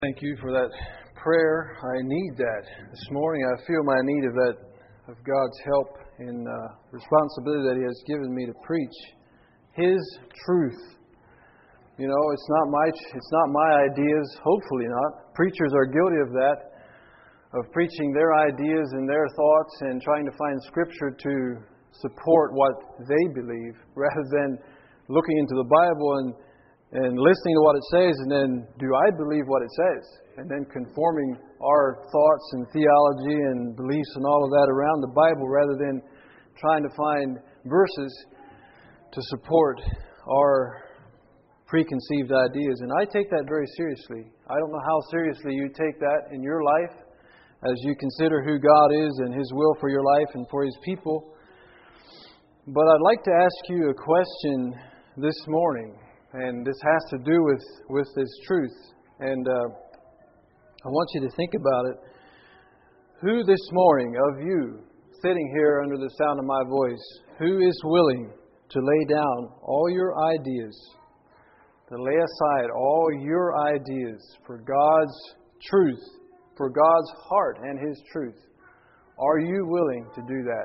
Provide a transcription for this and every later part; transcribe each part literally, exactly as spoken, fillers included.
Thank you for that prayer. I need that. This morning I feel my need of that, of God's help in uh, responsibility that He has given me to preach His truth. You know, it's not my it's not my ideas. Hopefully not. Preachers are guilty of that, of preaching their ideas and their thoughts and trying to find Scripture to support what they believe, rather than looking into the Bible and and listening to what it says, and then, do I believe what it says? And then conforming our thoughts and theology and beliefs and all of that around the Bible, rather than trying to find verses to support our preconceived ideas. And I take that very seriously. I don't know how seriously you take that in your life as you consider who God is and His will for your life and for His people. But I'd like to ask you a question this morning. And this has to do with, with this truth. And uh, I want you to think about it. Who this morning of you, sitting here under the sound of my voice, who is willing to lay down all your ideas, to lay aside all your ideas for God's truth, for God's heart and His truth? Are you willing to do that?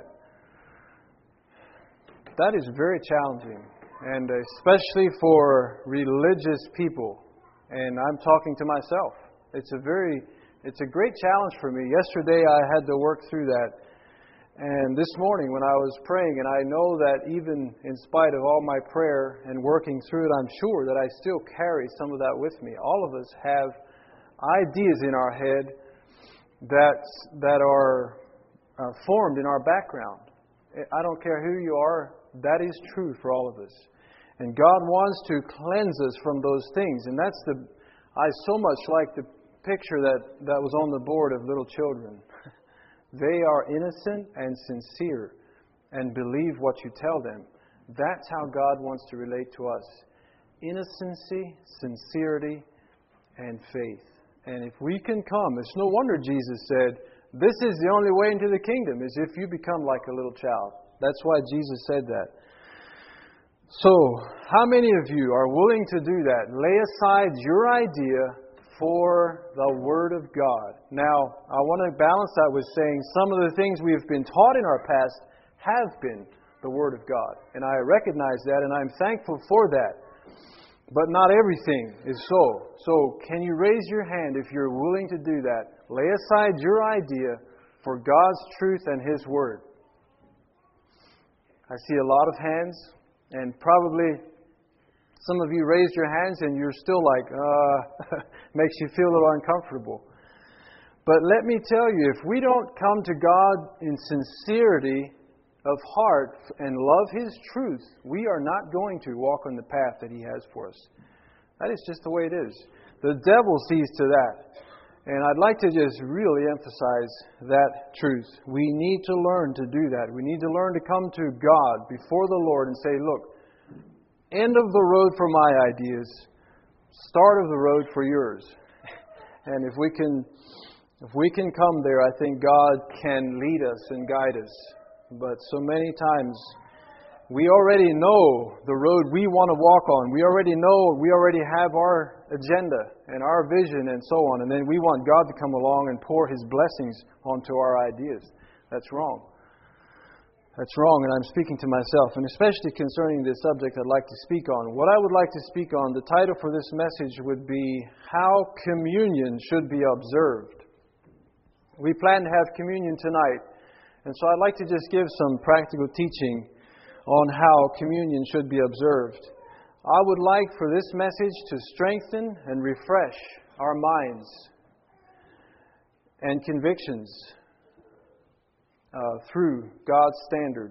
That is very challenging. And especially for religious people. And I'm talking to myself. It's a very, it's a great challenge for me. Yesterday I had to work through that. And this morning when I was praying, and I know that even in spite of all my prayer and working through it, I'm sure that I still carry some of that with me. All of us have ideas in our head that, that are uh, formed in our background. I don't care who you are. That is true for all of us. And God wants to cleanse us from those things. And that's the, I so much like the picture that, that was on the board of little children. They are innocent and sincere and believe what you tell them. That's how God wants to relate to us. Innocency, sincerity, and faith. And if we can come, it's no wonder Jesus said, this is the only way into the kingdom, is if you become like a little child. That's why Jesus said that. So, how many of you are willing to do that? Lay aside your idea for the Word of God. Now, I want to balance that with saying some of the things we have been taught in our past have been the Word of God. And I recognize that, and I'm thankful for that. But not everything is so. So, can you raise your hand if you're willing to do that? Lay aside your idea for God's truth and His Word. I see a lot of hands, and probably some of you raised your hands and you're still like, uh, makes you feel a little uncomfortable. But let me tell you, if we don't come to God in sincerity of heart and love His truth, we are not going to walk on the path that He has for us. That is just the way it is. The devil sees to that. And I'd like to just really emphasize that truth. We need to learn to do that. We need to learn to come to God before the Lord and say, look, end of the road for my ideas, start of the road for yours. And if we can if we can come there, I think God can lead us and guide us. But so many times we already know the road we want to walk on. We already know, we already have our agenda and our vision and so on. And then we want God to come along and pour His blessings onto our ideas. That's wrong. That's wrong, and I'm speaking to myself. And especially concerning this subject I'd like to speak on. What I would like to speak on, the title for this message would be, How Communion Should Be Observed. We plan to have communion tonight. And so I'd like to just give some practical teaching on how communion should be observed. I would like for this message to strengthen and refresh our minds and convictions uh, through God's standard.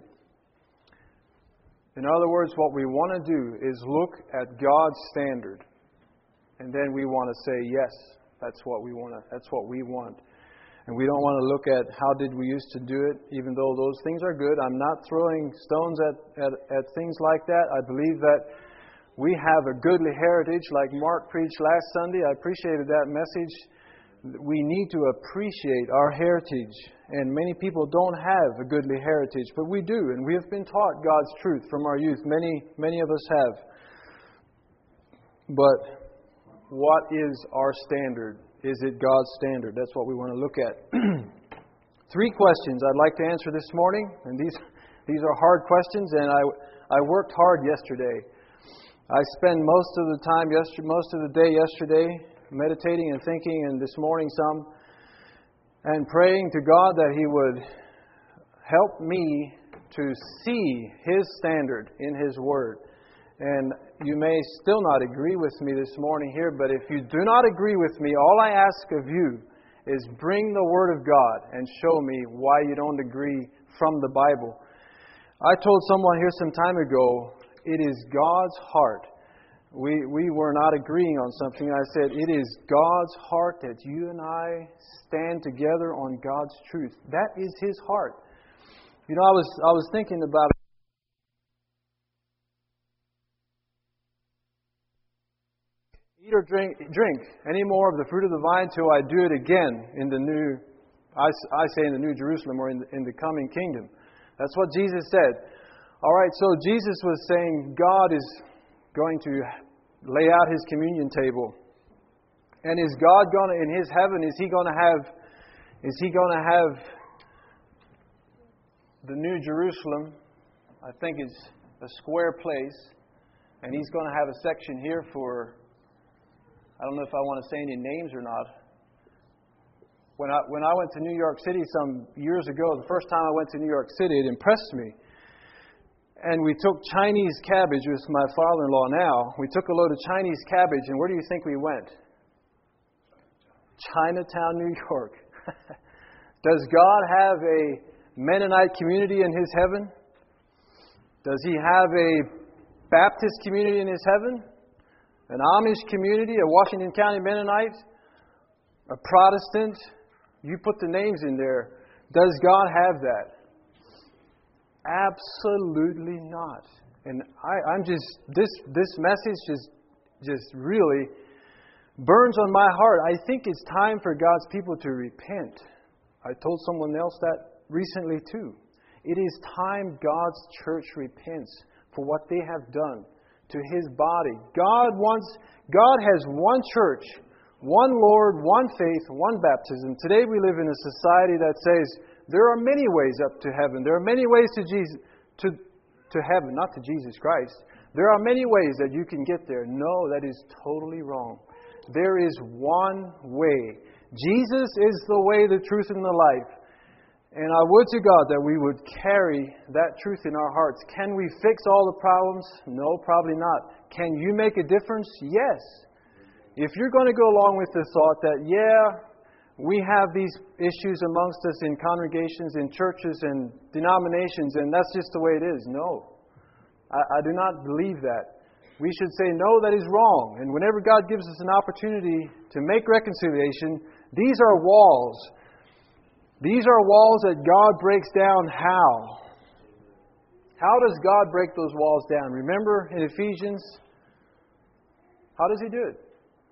In other words, what we want to do is look at God's standard, and then we want to say, yes, that's what we want. To, that's what we want. And we don't want to look at how did we used to do it, even though those things are good. I'm not throwing stones at, at, at things like that. I believe that we have a goodly heritage, like Mark preached last Sunday. I appreciated that message. We need to appreciate our heritage. And many people don't have a goodly heritage, but we do. And we have been taught God's truth from our youth. Many, many of us have. But what is our standard? Is it God's standard? That's what we want to look at. Three questions I'd like to answer this morning, and these these are hard questions, and I I worked hard yesterday. I spent most of the time yesterday, most of the day yesterday meditating and thinking, and this morning some, and praying to God that He would help me to see His standard in His Word. And you may still not agree with me this morning here, but if you do not agree with me, all I ask of you is bring the Word of God and show me why you don't agree from the Bible. I told someone here some time ago, it is God's heart. We we were not agreeing on something. I said, it is God's heart that you and I stand together on God's truth. That is His heart. You know, I was I was thinking about eat or drink drink any more of the fruit of the vine till I do it again in the new, I, I say in the New Jerusalem or in the, in the coming kingdom. That's what Jesus said. All right, so Jesus was saying God is going to lay out His communion table. And is God going to, in His heaven, is He going to have, is He going to have the New Jerusalem? I think it's a square place. And He's going to have a section here for, I don't know if I want to say any names or not. When I when I went to New York City some years ago, the first time I went to New York City, it impressed me. And we took Chinese cabbage with my father-in-law now. We took a load of Chinese cabbage, and where do you think we went? Chinatown, New York. Does God have a Mennonite community in His heaven? Does He have a Baptist community in His heaven? An Amish community, a Washington County Mennonite? A Protestant? You put the names in there. Does God have that? Absolutely not. And I, I'm just this this message just just really burns on my heart. I think it's time for God's people to repent. I told someone else that recently too. It is time God's church repents for what they have done to His body. God wants God has one church, one Lord, one faith, one baptism. Today we live in a society that says there are many ways up to heaven. There are many ways to Jesus, to, to heaven, not to Jesus Christ. There are many ways that you can get there. No, that is totally wrong. There is one way. Jesus is the way, the truth, and the life. And I would to God that we would carry that truth in our hearts. Can we fix all the problems? No, probably not. Can you make a difference? Yes. If you're going to go along with the thought that, yeah, we have these issues amongst us in congregations, in churches, and denominations, and that's just the way it is. No. I, I do not believe that. We should say, no, that is wrong. And whenever God gives us an opportunity to make reconciliation, these are walls. These are walls that God breaks down. How? How does God break those walls down? Remember in Ephesians, how does He do it?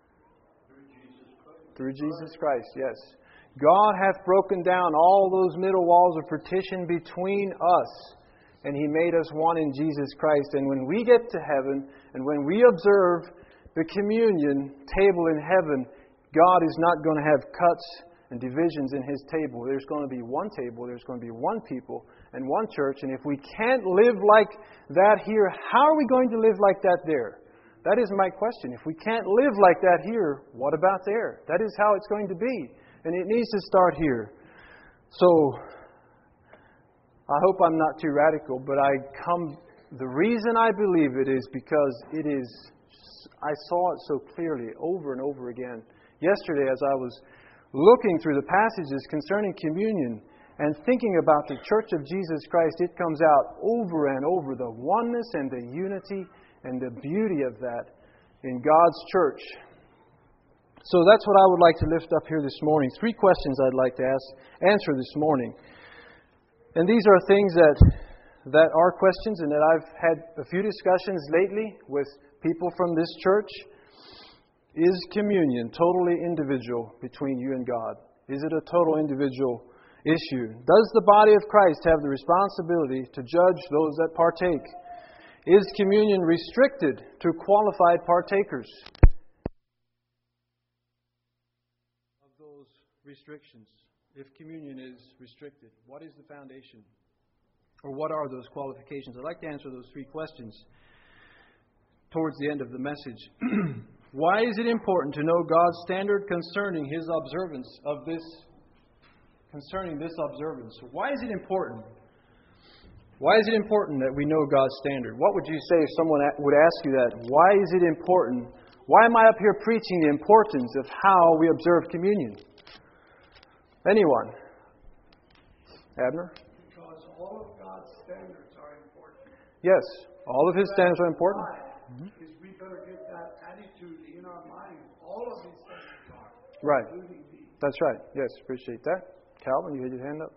Through Jesus Christ, yes. God hath broken down all those middle walls of partition between us, and He made us one in Jesus Christ. And when we get to heaven, and when we observe the communion table in heaven, God is not going to have cuts and divisions in His table. There's going to be one table, there's going to be one people, and one church. And if we can't live like that here, how are we going to live like that there? That is my question. If we can't live like that here, what about there? That is how it's going to be. And it needs to start here. So, I hope I'm not too radical, but I come, the reason I believe it is because it is, I saw it so clearly over and over again. Yesterday, as I was looking through the passages concerning communion and thinking about the Church of Jesus Christ, it comes out over and over, the oneness and the unity and the beauty of that in God's church. So that's what I would like to lift up here this morning. Three questions I'd like to ask, answer this morning. And these are things that that are questions and that I've had a few discussions lately with people from this church. Is communion totally individual between you and God? Is it a total individual issue? Does the body of Christ have the responsibility to judge those that partake? Is communion restricted to qualified partakers? those restrictions? If communion is restricted, what is the foundation? Or what are those qualifications? I'd like to answer those three questions towards the end of the message. Why is it important to know God's standard concerning His observance of this, concerning this observance? Why is it important? Why is it important that we know God's standard? What would you say if someone would ask you that? Why is it important? Why am I up here preaching the importance of how we observe communion? Anyone? Abner? Because all of God's standards are important. Yes, all of His standards are important. Mm-hmm. Is we better get that attitude in our mind. All of these standards are. Right. Including these. That's right. Yes, appreciate that. Calvin, you had your hand up.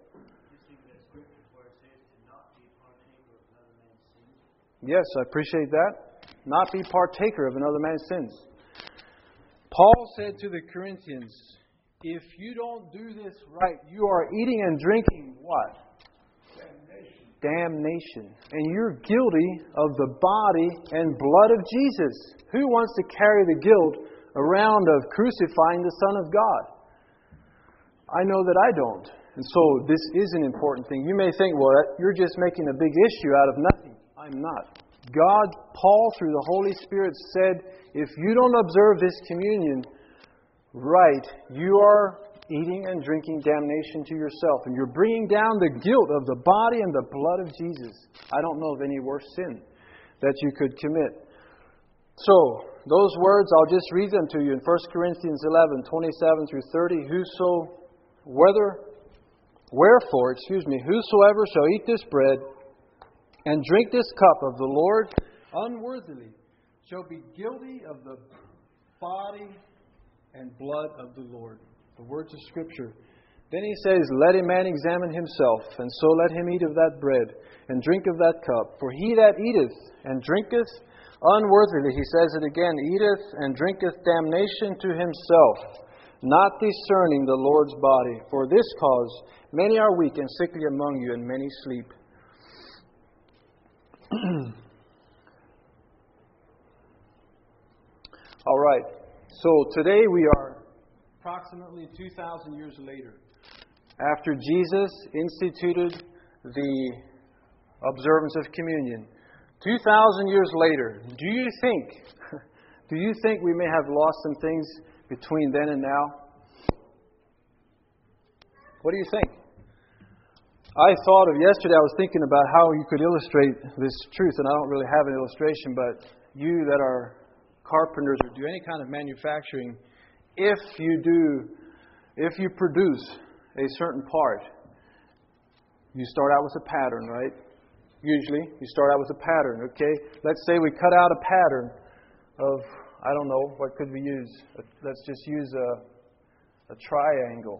Yes, I appreciate that. Not be partaker of another man's sins. Paul said to the Corinthians, if you don't do this right, you are eating and drinking what? Damnation. Damnation. And you're guilty of the body and blood of Jesus. Who wants to carry the guilt around of crucifying the Son of God? I know that I don't. And so this is an important thing. You may think, well, you're just making a big issue out of nothing. I'm not. God, Paul, through the Holy Spirit, said, if you don't observe this communion right, you are eating and drinking damnation to yourself. And you're bringing down the guilt of the body and the blood of Jesus. I don't know of any worse sin that you could commit. So, those words, I'll just read them to you in First Corinthians eleven, twenty-seven through thirty. Whoso, whether, wherefore, excuse me, whosoever shall eat this bread and drink this cup of the Lord unworthily shall be guilty of the body and blood of the Lord. The words of Scripture. Then he says, let a man examine himself, and so let him eat of that bread and drink of that cup. For he that eateth and drinketh unworthily, he says it again, eateth and drinketh damnation to himself, not discerning the Lord's body. For this cause many are weak and sickly among you, and many sleep. All right. So today we are approximately two thousand years later, after Jesus instituted the observance of communion. two thousand years later, do you think, do you think we may have lost some things between then and now? What do you think? I thought of yesterday, I was thinking about how you could illustrate this truth, and I don't really have an illustration, but you that are carpenters or do any kind of manufacturing, if you do, if you produce a certain part, you start out with a pattern, right? Usually, you start out with a pattern, okay? Let's say we cut out a pattern of, I don't know, what could we use? Let's just use a, a triangle.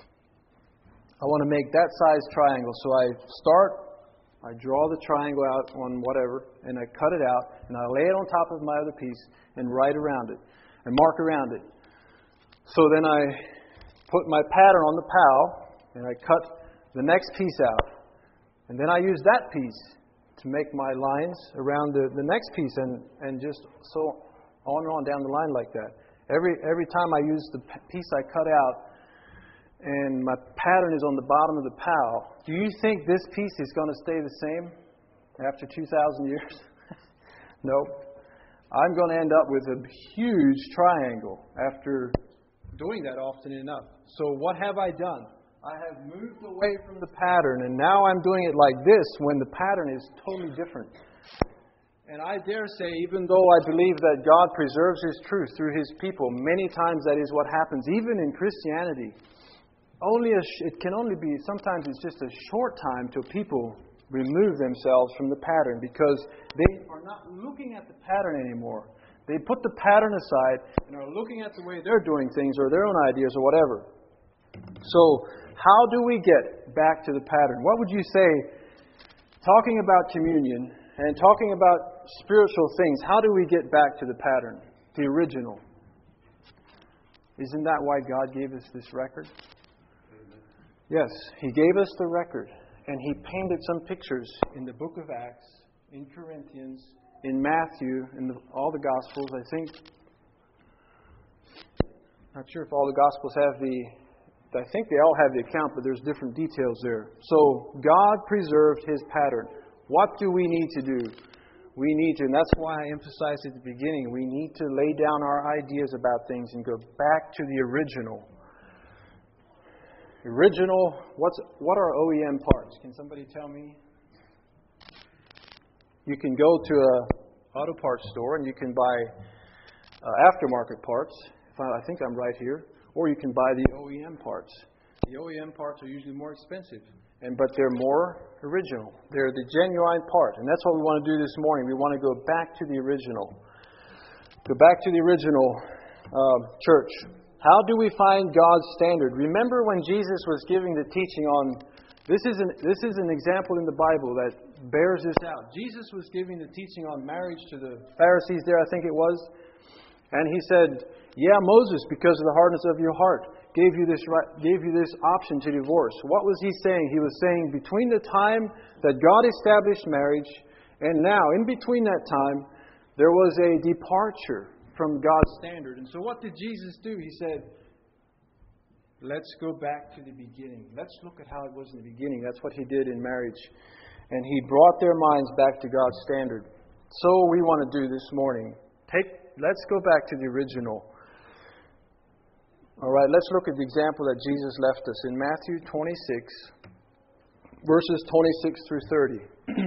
I want to make that size triangle, so I start, I draw the triangle out on whatever, and I cut it out, and I lay it on top of my other piece, and write around it, and mark around it. So then I put my pattern on the plow, and I cut the next piece out. And then I use that piece to make my lines around the, the next piece, and, and just so on and on down the line like that. Every every time I use the piece I cut out, and my pattern is on the bottom of the plow, do you think this piece is going to stay the same after two thousand years? No. I'm going to end up with a huge triangle after doing that often enough. So what have I done? I have moved away from the pattern, and now I'm doing it like this when the pattern is totally different. And I dare say, even though I believe that God preserves His truth through His people, many times that is what happens, even in Christianity. Only a sh- it can only be, sometimes it's just a short time till people remove themselves from the pattern because they are not looking at the pattern anymore. They put the pattern aside and are looking at the way they're doing things or their own ideas or whatever. So, how do we get back to the pattern? What would you say, talking about communion and talking about spiritual things, how do we get back to the pattern, the original? Isn't that why God gave us this record? Yes, He gave us the record, and He painted some pictures in the book of Acts, in Corinthians, in Matthew, in the, all the Gospels, I think. Not sure if all the Gospels have the, I think they all have the account, but there's different details there. So God preserved His pattern. What do we need to do? We need to, and that's why I emphasized at the beginning, we need to lay down our ideas about things and go back to the original. Original, what's what are O E M parts? Can somebody tell me? You can go to a auto parts store and you can buy uh, aftermarket parts. If I, I think I'm right here. Or you can buy the O E M parts. The O E M parts are usually more expensive, and but they're more original. They're the genuine part, and that's what we want to do this morning. We want to go back to the original. Go back to the original uh, church. How do we find God's standard? Remember when Jesus was giving the teaching on, this is an, this is an example in the Bible that bears this out. Jesus was giving the teaching on marriage to the Pharisees there, I think it was. And He said, yeah, Moses, because of the hardness of your heart, gave you this right, gave you this option to divorce. What was He saying? He was saying between the time that God established marriage and now, in between that time, there was a departure from God's standard. And so what did Jesus do? He said, let's go back to the beginning. Let's look at how it was in the beginning. That's what He did in marriage. And He brought their minds back to God's standard. So we want to do this morning. Take, let's go back to the original. All right, let's look at the example that Jesus left us in Matthew twenty-six, verses twenty-six through thirty.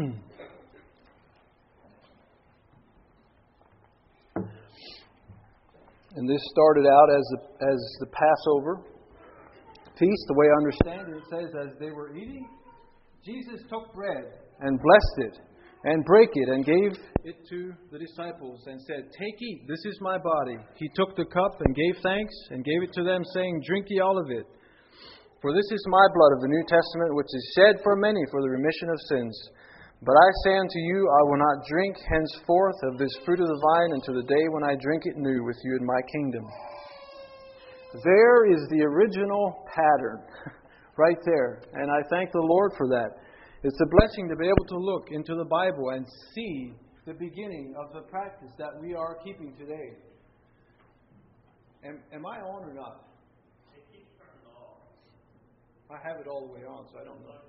And this started out as the, as the Passover feast. The way I understand it, it says, as they were eating, Jesus took bread and blessed it and brake it and gave it to the disciples and said, take, eat, this is my body. He took the cup and gave thanks and gave it to them, saying, drink ye all of it. For this is my blood of the New Testament, which is shed for many for the remission of sins. But I say unto you, I will not drink henceforth of this fruit of the vine until the day when I drink it new with you in my kingdom. There is the original pattern, right there. And I thank the Lord for that. It's a blessing to be able to look into the Bible and see the beginning of the practice that we are keeping today. Am, am I on or not? It keeps turning off. I have it all the way on, so I don't know.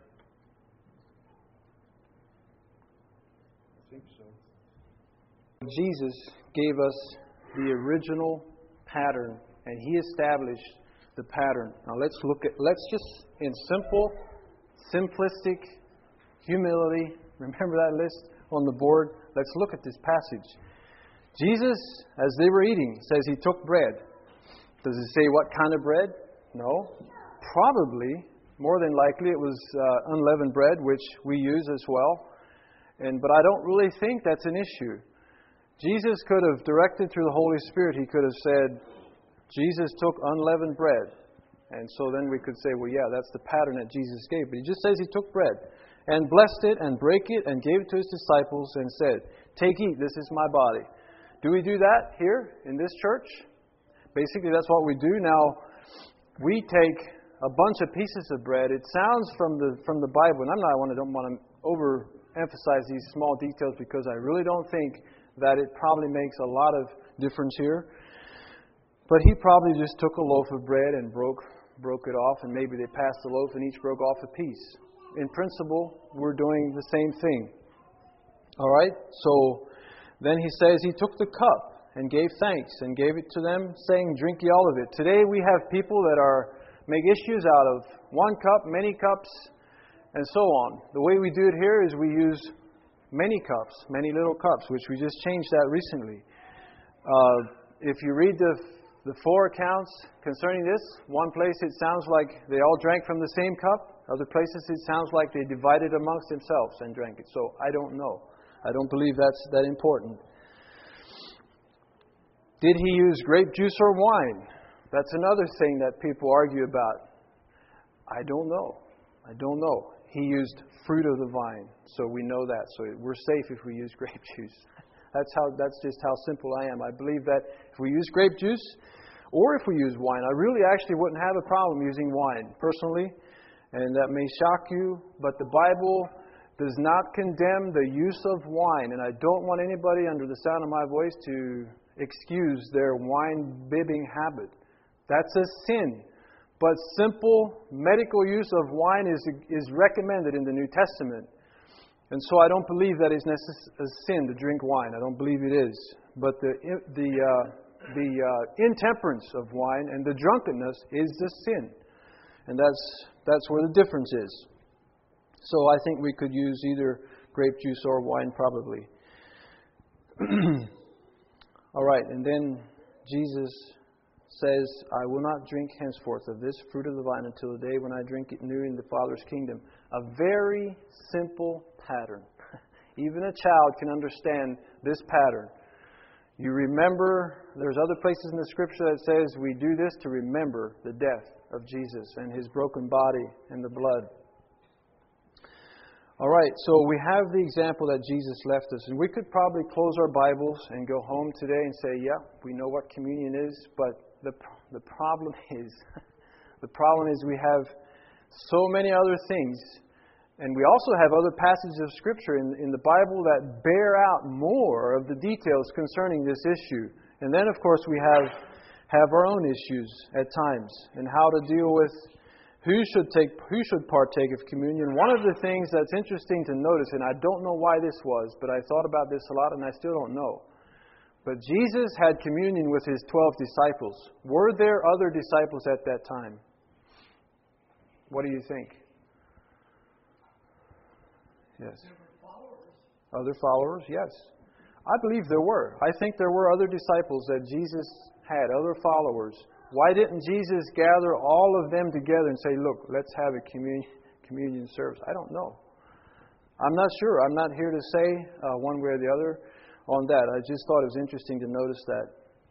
I think so. Jesus gave us the original pattern, and He established the pattern. Now let's look at, let's just, in simple, simplistic humility, remember that list on the board? Let's look at this passage. Jesus, as they were eating, says He took bread. Does it say what kind of bread? No. Probably, more than likely, it was uh, unleavened bread, which we use as well. And but I don't really think that's an issue. Jesus could have directed through the Holy Spirit. He could have said, Jesus took unleavened bread. And so then we could say, well, yeah, that's the pattern that Jesus gave. But He just says He took bread and blessed it and brake it and gave it to His disciples and said, take, eat, this is my body. Do we do that here in this church? Basically, that's what we do. Now, we take a bunch of pieces of bread. It sounds from the from the Bible, and I'm not, I don't want to overemphasize these small details because I really don't think that it probably makes a lot of difference here. But He probably just took a loaf of bread and broke broke it off, and maybe they passed the loaf and each broke off a piece. In principle, we're doing the same thing. All right? So then He says He took the cup and gave thanks and gave it to them, saying, drink ye all of it. Today we have people that are make issues out of one cup, many cups, and so on. The way we do it here is we use many cups, many little cups, which we just changed that recently. Uh, if you read the the four accounts concerning this, one place it sounds like they all drank from the same cup. Other places it sounds like they divided amongst themselves and drank it. So I don't know. I don't believe that's that important. Did He use grape juice or wine? That's another thing that people argue about. I don't know. I don't know. He used fruit of the vine, so we know that. So we're safe if we use grape juice. That's how. That's just how simple I am. I believe that if we use grape juice, or if we use wine, I really actually wouldn't have a problem using wine, personally. And that may shock you, but the Bible does not condemn the use of wine. And I don't want anybody under the sound of my voice to excuse their wine bibbing habit. That's a sin. But simple medical use of wine is, is recommended in the New Testament. And so I don't believe that it's necess- a sin to drink wine. I don't believe it is. But the the uh, the uh, intemperance of wine and the drunkenness is the sin, and that's that's where the difference is. So I think we could use either grape juice or wine, probably. All right, and then Jesus says, "I will not drink henceforth of this fruit of the vine until the day when I drink it new in the Father's kingdom." A very simple pattern. Even a child can understand this pattern. You remember, there's other places in the Scripture that says we do this to remember the death of Jesus and His broken body and the blood. All right, so we have the example that Jesus left us. And we could probably close our Bibles and go home today and say, yeah, we know what communion is. But the the problem is, the problem is we have so many other things. And we also have other passages of Scripture in, in the Bible that bear out more of the details concerning this issue. And then, of course, we have have our own issues at times and how to deal with who should take who should partake of communion. One of the things that's interesting to notice, and I don't know why this was, but I thought about this a lot and I still don't know. But Jesus had communion with His twelve disciples. Were there other disciples at that time? What do you think? Yes. Other followers, yes. I believe there were. I think there were other disciples that Jesus had, other followers. Why didn't Jesus gather all of them together and say, look, let's have a communion, communion service? I don't know. I'm not sure. I'm not here to say uh, one way or the other on that. I just thought it was interesting to notice that.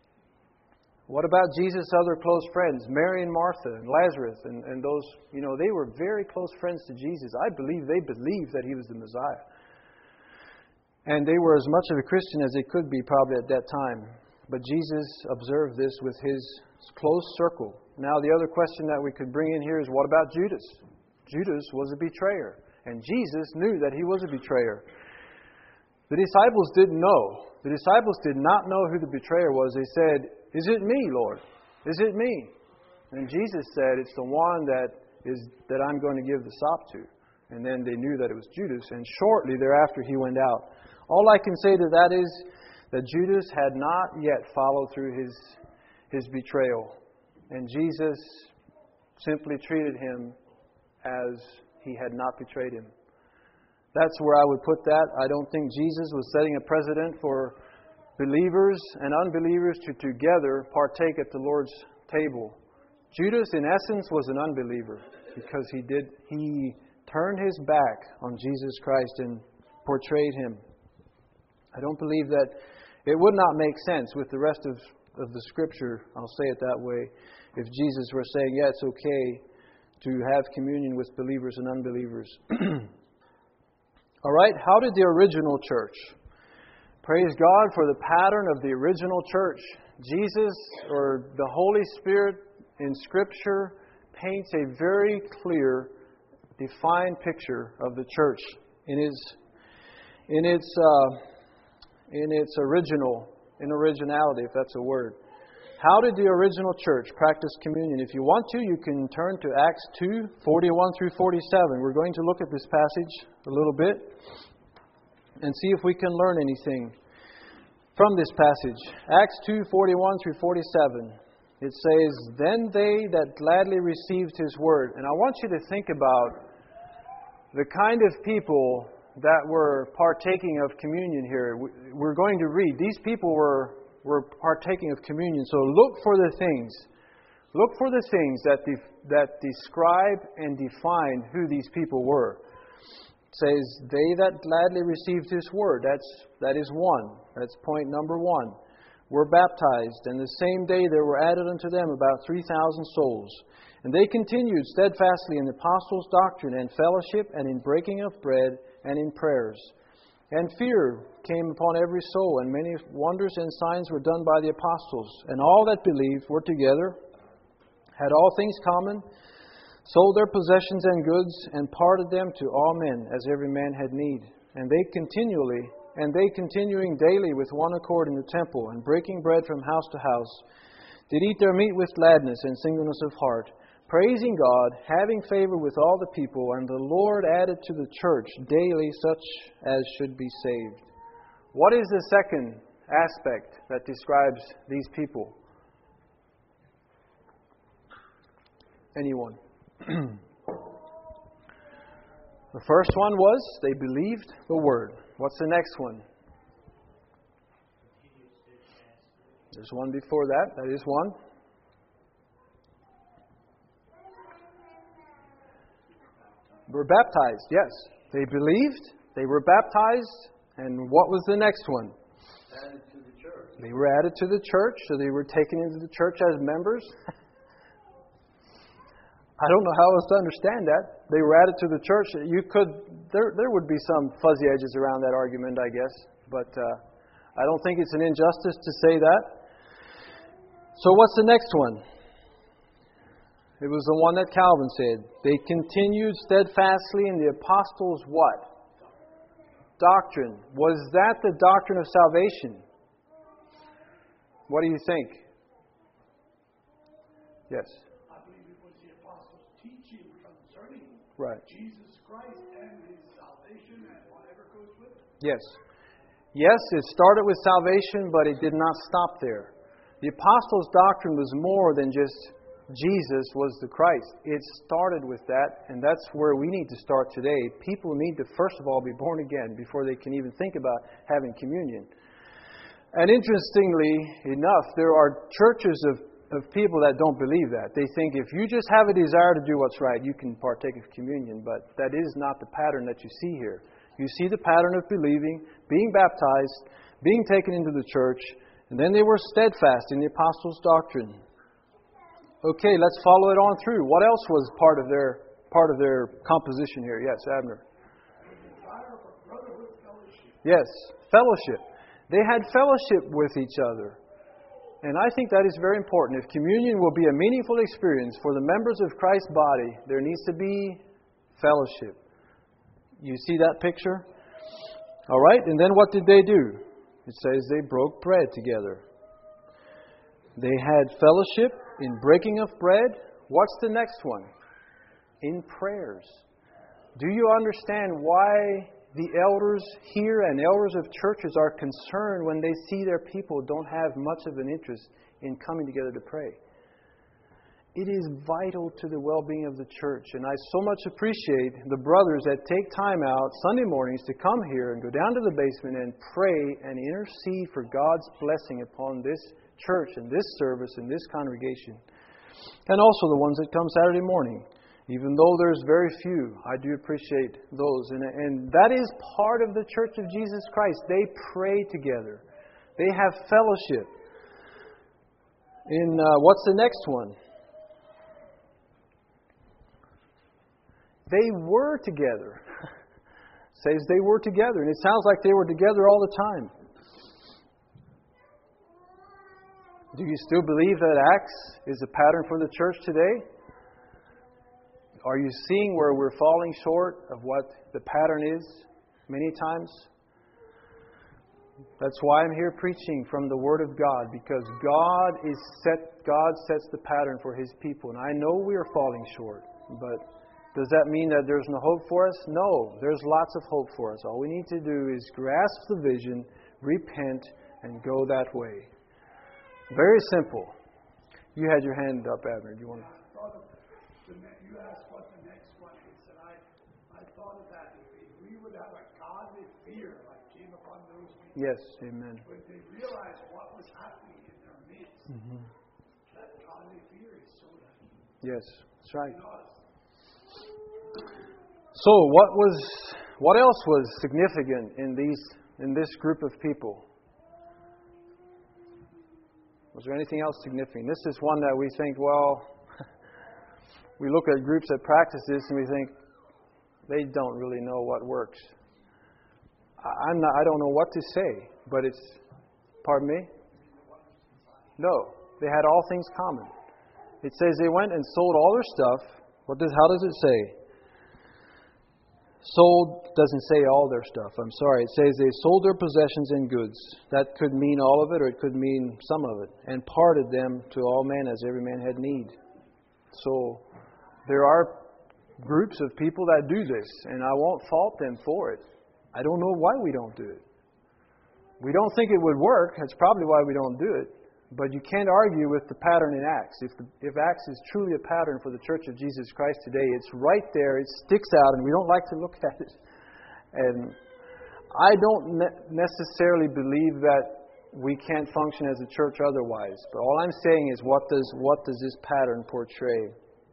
What about Jesus' other close friends, Mary and Martha and Lazarus and, and those, you know, they were very close friends to Jesus. I believe they believed that He was the Messiah. And they were as much of a Christian as they could be probably at that time. But Jesus observed this with His close circle. Now the other question that we could bring in here is, what about Judas? Judas was a betrayer. And Jesus knew that he was a betrayer. The disciples didn't know. The disciples did not know who the betrayer was. They said, "Is it me, Lord? Is it me?" And Jesus said, "It's the one that is that I'm going to give the sop to." And then they knew that it was Judas. And shortly thereafter he went out. All I can say to that is that Judas had not yet followed through his his betrayal. And Jesus simply treated him as He had not betrayed him. That's where I would put that. I don't think Jesus was setting a precedent for believers and unbelievers to together partake at the Lord's table. Judas, in essence, was an unbeliever because he did he turned his back on Jesus Christ and portrayed Him. I don't believe that it would not make sense with the rest of, of the Scripture, I'll say it that way, if Jesus were saying, yeah, it's okay to have communion with believers and unbelievers. All right, how did the original church? Praise God for the pattern of the original church. Jesus, or the Holy Spirit in Scripture, paints a very clear, defined picture of the church in its in its uh, in its original in originality, if that's a word. How did the original church practice communion? If you want to, you can turn to Acts two, forty-one through forty-seven. We're going to look at this passage a little bit and see if we can learn anything from this passage. Acts two, forty-one through forty-seven. It says, "Then they that gladly received His word." And I want you to think about the kind of people that were partaking of communion here. We're going to read. These people were were partaking of communion. So look for the things. Look for the things that de- that describe and define who these people were. It says, "They that gladly received His word." That's that is one. That's point number one. Were baptized, and the same day there were added unto them about three thousand souls. And they continued steadfastly in the apostles' doctrine and fellowship, and in breaking of bread, and in prayers. And fear came upon every soul, and many wonders and signs were done by the apostles. And all that believed were together, had all things common, sold their possessions and goods, and parted them to all men, as every man had need. And they continually, and they continuing daily with one accord in the temple, and breaking bread from house to house, did eat their meat with gladness and singleness of heart, praising God, having favor with all the people, and the Lord added to the church daily such as should be saved. What is the second aspect that describes these people? Anyone? The first one was they believed the Word. What's the next one? There's one before that. That is one. Were baptized, yes. They believed, they were baptized, and what was the next one? Added to the church. They were added to the church, so they were taken into the church as members. I don't know how else to understand that. They were added to the church. You could, there, there would be some fuzzy edges around that argument, I guess. But uh, I don't think it's an injustice to say that. So what's the next one? It was the one that Calvin said. They continued steadfastly in the apostles' what? Doctrine. Was that the doctrine of salvation? What do you think? Yes. Right. Jesus Christ and His salvation and whatever goes with it. Yes. Yes, it started with salvation, but it did not stop there. The apostles' doctrine was more than just Jesus was the Christ. It started with that, and that's where we need to start today. People need to, first of all, be born again before they can even think about having communion. And interestingly enough, there are churches of of people that don't believe that. They think if you just have a desire to do what's right, you can partake of communion. But that is not the pattern that you see here. You see the pattern of believing, being baptized, being taken into the church, and then they were steadfast in the apostles' doctrine. Okay, let's follow it on through. What else was part of their part of their composition here? Yes, Abner. Yes, fellowship. They had fellowship with each other. And I think that is very important. If communion will be a meaningful experience for the members of Christ's body, there needs to be fellowship. You see that picture? All right, and then what did they do? It says they broke bread together. They had fellowship in breaking of bread. What's the next one? In prayers. Do you understand why the elders here and elders of churches are concerned when they see their people don't have much of an interest in coming together to pray? It is vital to the well-being of the church. And I so much appreciate the brothers that take time out Sunday mornings to come here and go down to the basement and pray and intercede for God's blessing upon this church and this service and this congregation. And also the ones that come Saturday morning. Even though there's very few, I do appreciate those. And, and that is part of the Church of Jesus Christ. They pray together. They have fellowship. In uh, what's the next one? They were together. Says they were together. And it sounds like they were together all the time. Do you still believe that Acts is a pattern for the church today? Are you seeing where we're falling short of what the pattern is many times? That's why I'm here preaching from the Word of God, because God is set. God sets the pattern for His people, and I know we are falling short. But does that mean that there's no hope for us? No, there's lots of hope for us. All we need to do is grasp the vision, repent, and go that way. Very simple. You had your hand up, Abner. Do you want to? You asked what the next one is, and I, I thought of that. If we would have a godly fear like came upon those people. Yes, amen. When they realized what was happening in their midst, mm-hmm. that godly fear is so that. Yes, that's right. So, what was, what else was significant in these, in this group of people? Was there anything else significant? This is one that we think, well. We look at groups that practice this and we think they don't really know what works. I'm not, I don't know what to say, but it's, pardon me? No, they had all things common. It says they went and sold all their stuff. What does, how does it say? sold doesn't say all their stuff. I'm sorry. It says they sold their possessions and goods. That could mean all of it, or it could mean some of it. And parted them to all men as every man had need. So there are groups of people that do this, and I won't fault them for it. I don't know why we don't do it. We don't think it would work. That's probably why we don't do it. But you can't argue with the pattern in Acts. If, the, if Acts is truly a pattern for the Church of Jesus Christ today, it's right there. It sticks out, and we don't like to look at it. And I don't ne- necessarily believe that we can't function as a church otherwise. But all I'm saying is, what does what does this pattern portray?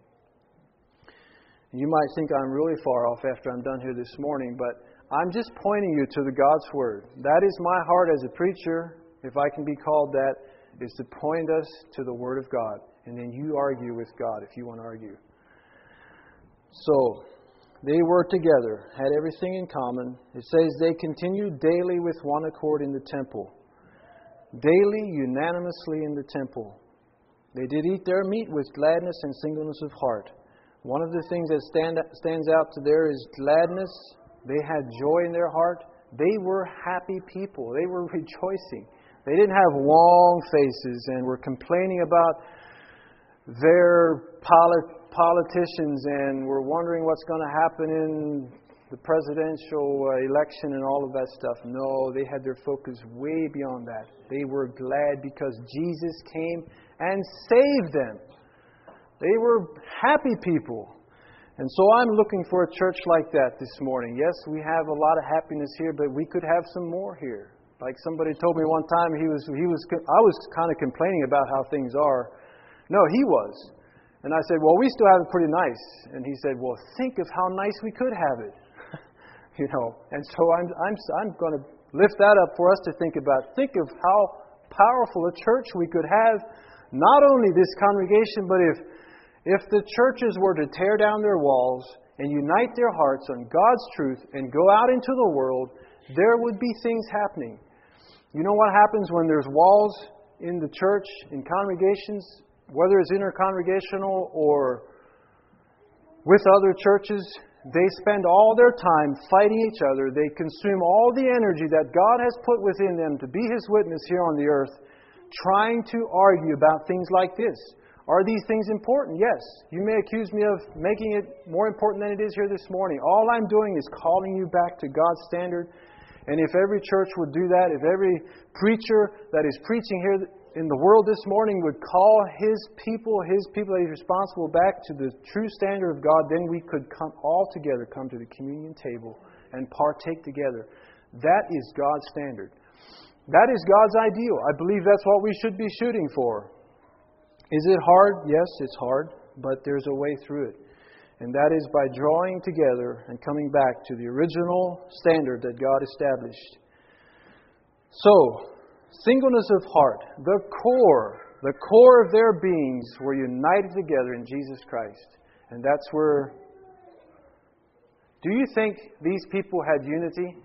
You might think I'm really far off after I'm done here this morning, but I'm just pointing you to the God's Word. That is my heart as a preacher, if I can be called that, is to point us to the Word of God. And then you argue with God if you want to argue. So, they were together, had everything in common. It says they continued daily with one accord in the temple. Daily, unanimously in the temple. They did eat their meat with gladness and singleness of heart. One of the things that stand, stands out to there is gladness. They had joy in their heart. They were happy people. They were rejoicing. They didn't have long faces and were complaining about their polit- politicians and were wondering what's going to happen in the presidential election and all of that stuff. No, they had their focus way beyond that. They were glad because Jesus came and saved them. They were happy people. And so I'm looking for a church like that this morning. Yes, we have a lot of happiness here, but we could have some more here. Like somebody told me one time, he was, he was, I was kind of complaining about how things are. No, he was. And I said, well, we still have it pretty nice. And he said, well, think of how nice we could have it. you know, and so I'm, I'm, I'm going to lift that up for us to think about. Think of how powerful a church we could have. Not only this congregation, but if, if the churches were to tear down their walls and unite their hearts on God's truth and go out into the world, there would be things happening. You know what happens when there's walls in the church, in congregations, whether it's intercongregational or with other churches? They spend all their time fighting each other. They consume all the energy that God has put within them to be His witness here on the earth, trying to argue about things like this. Are these things important? Yes. You may accuse me of making it more important than it is here this morning. All I'm doing is calling you back to God's standard. And if every church would do that, if every preacher that is preaching here in the world this morning would call his people, his people that He's responsible back to the true standard of God, then we could come all together, come to the communion table and partake together. That is God's standard. That is God's ideal. I believe that's what we should be shooting for. Is it hard? Yes, it's hard, but there's a way through it. And that is by drawing together and coming back to the original standard that God established. So, singleness of heart, the core, the core of their beings were united together in Jesus Christ. And that's where... Do you think these people had unity?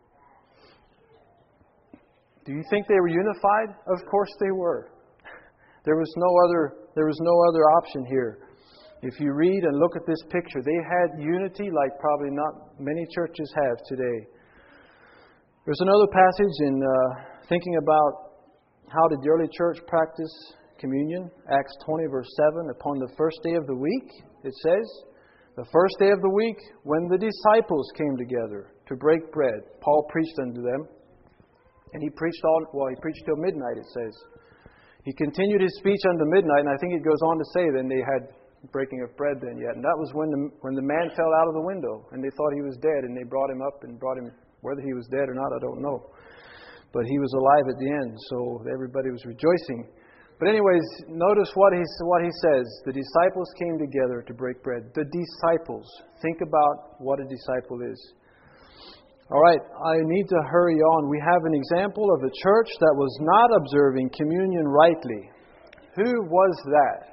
Do you think they were unified? Of course they were. There was no other, there was no other option here. If you read and look at this picture, they had unity like probably not many churches have today. There's another passage in uh, thinking about how did the early church practice communion. Acts twenty verse seven, upon the first day of the week, it says, the first day of the week, when the disciples came together to break bread, Paul preached unto them. And he preached all, well, he preached till midnight, it says. He continued his speech unto midnight, and I think it goes on to say then they had breaking of bread then yet. And that was when the when the man fell out of the window and they thought he was dead, and they brought him up and brought him, whether he was dead or not, I don't know. But he was alive at the end, so everybody was rejoicing. But anyways, notice what he, what he says. The disciples came together to break bread. The disciples. Think about what a disciple is. All right, I need to hurry on. We have an example of a church that was not observing communion rightly. Who was that?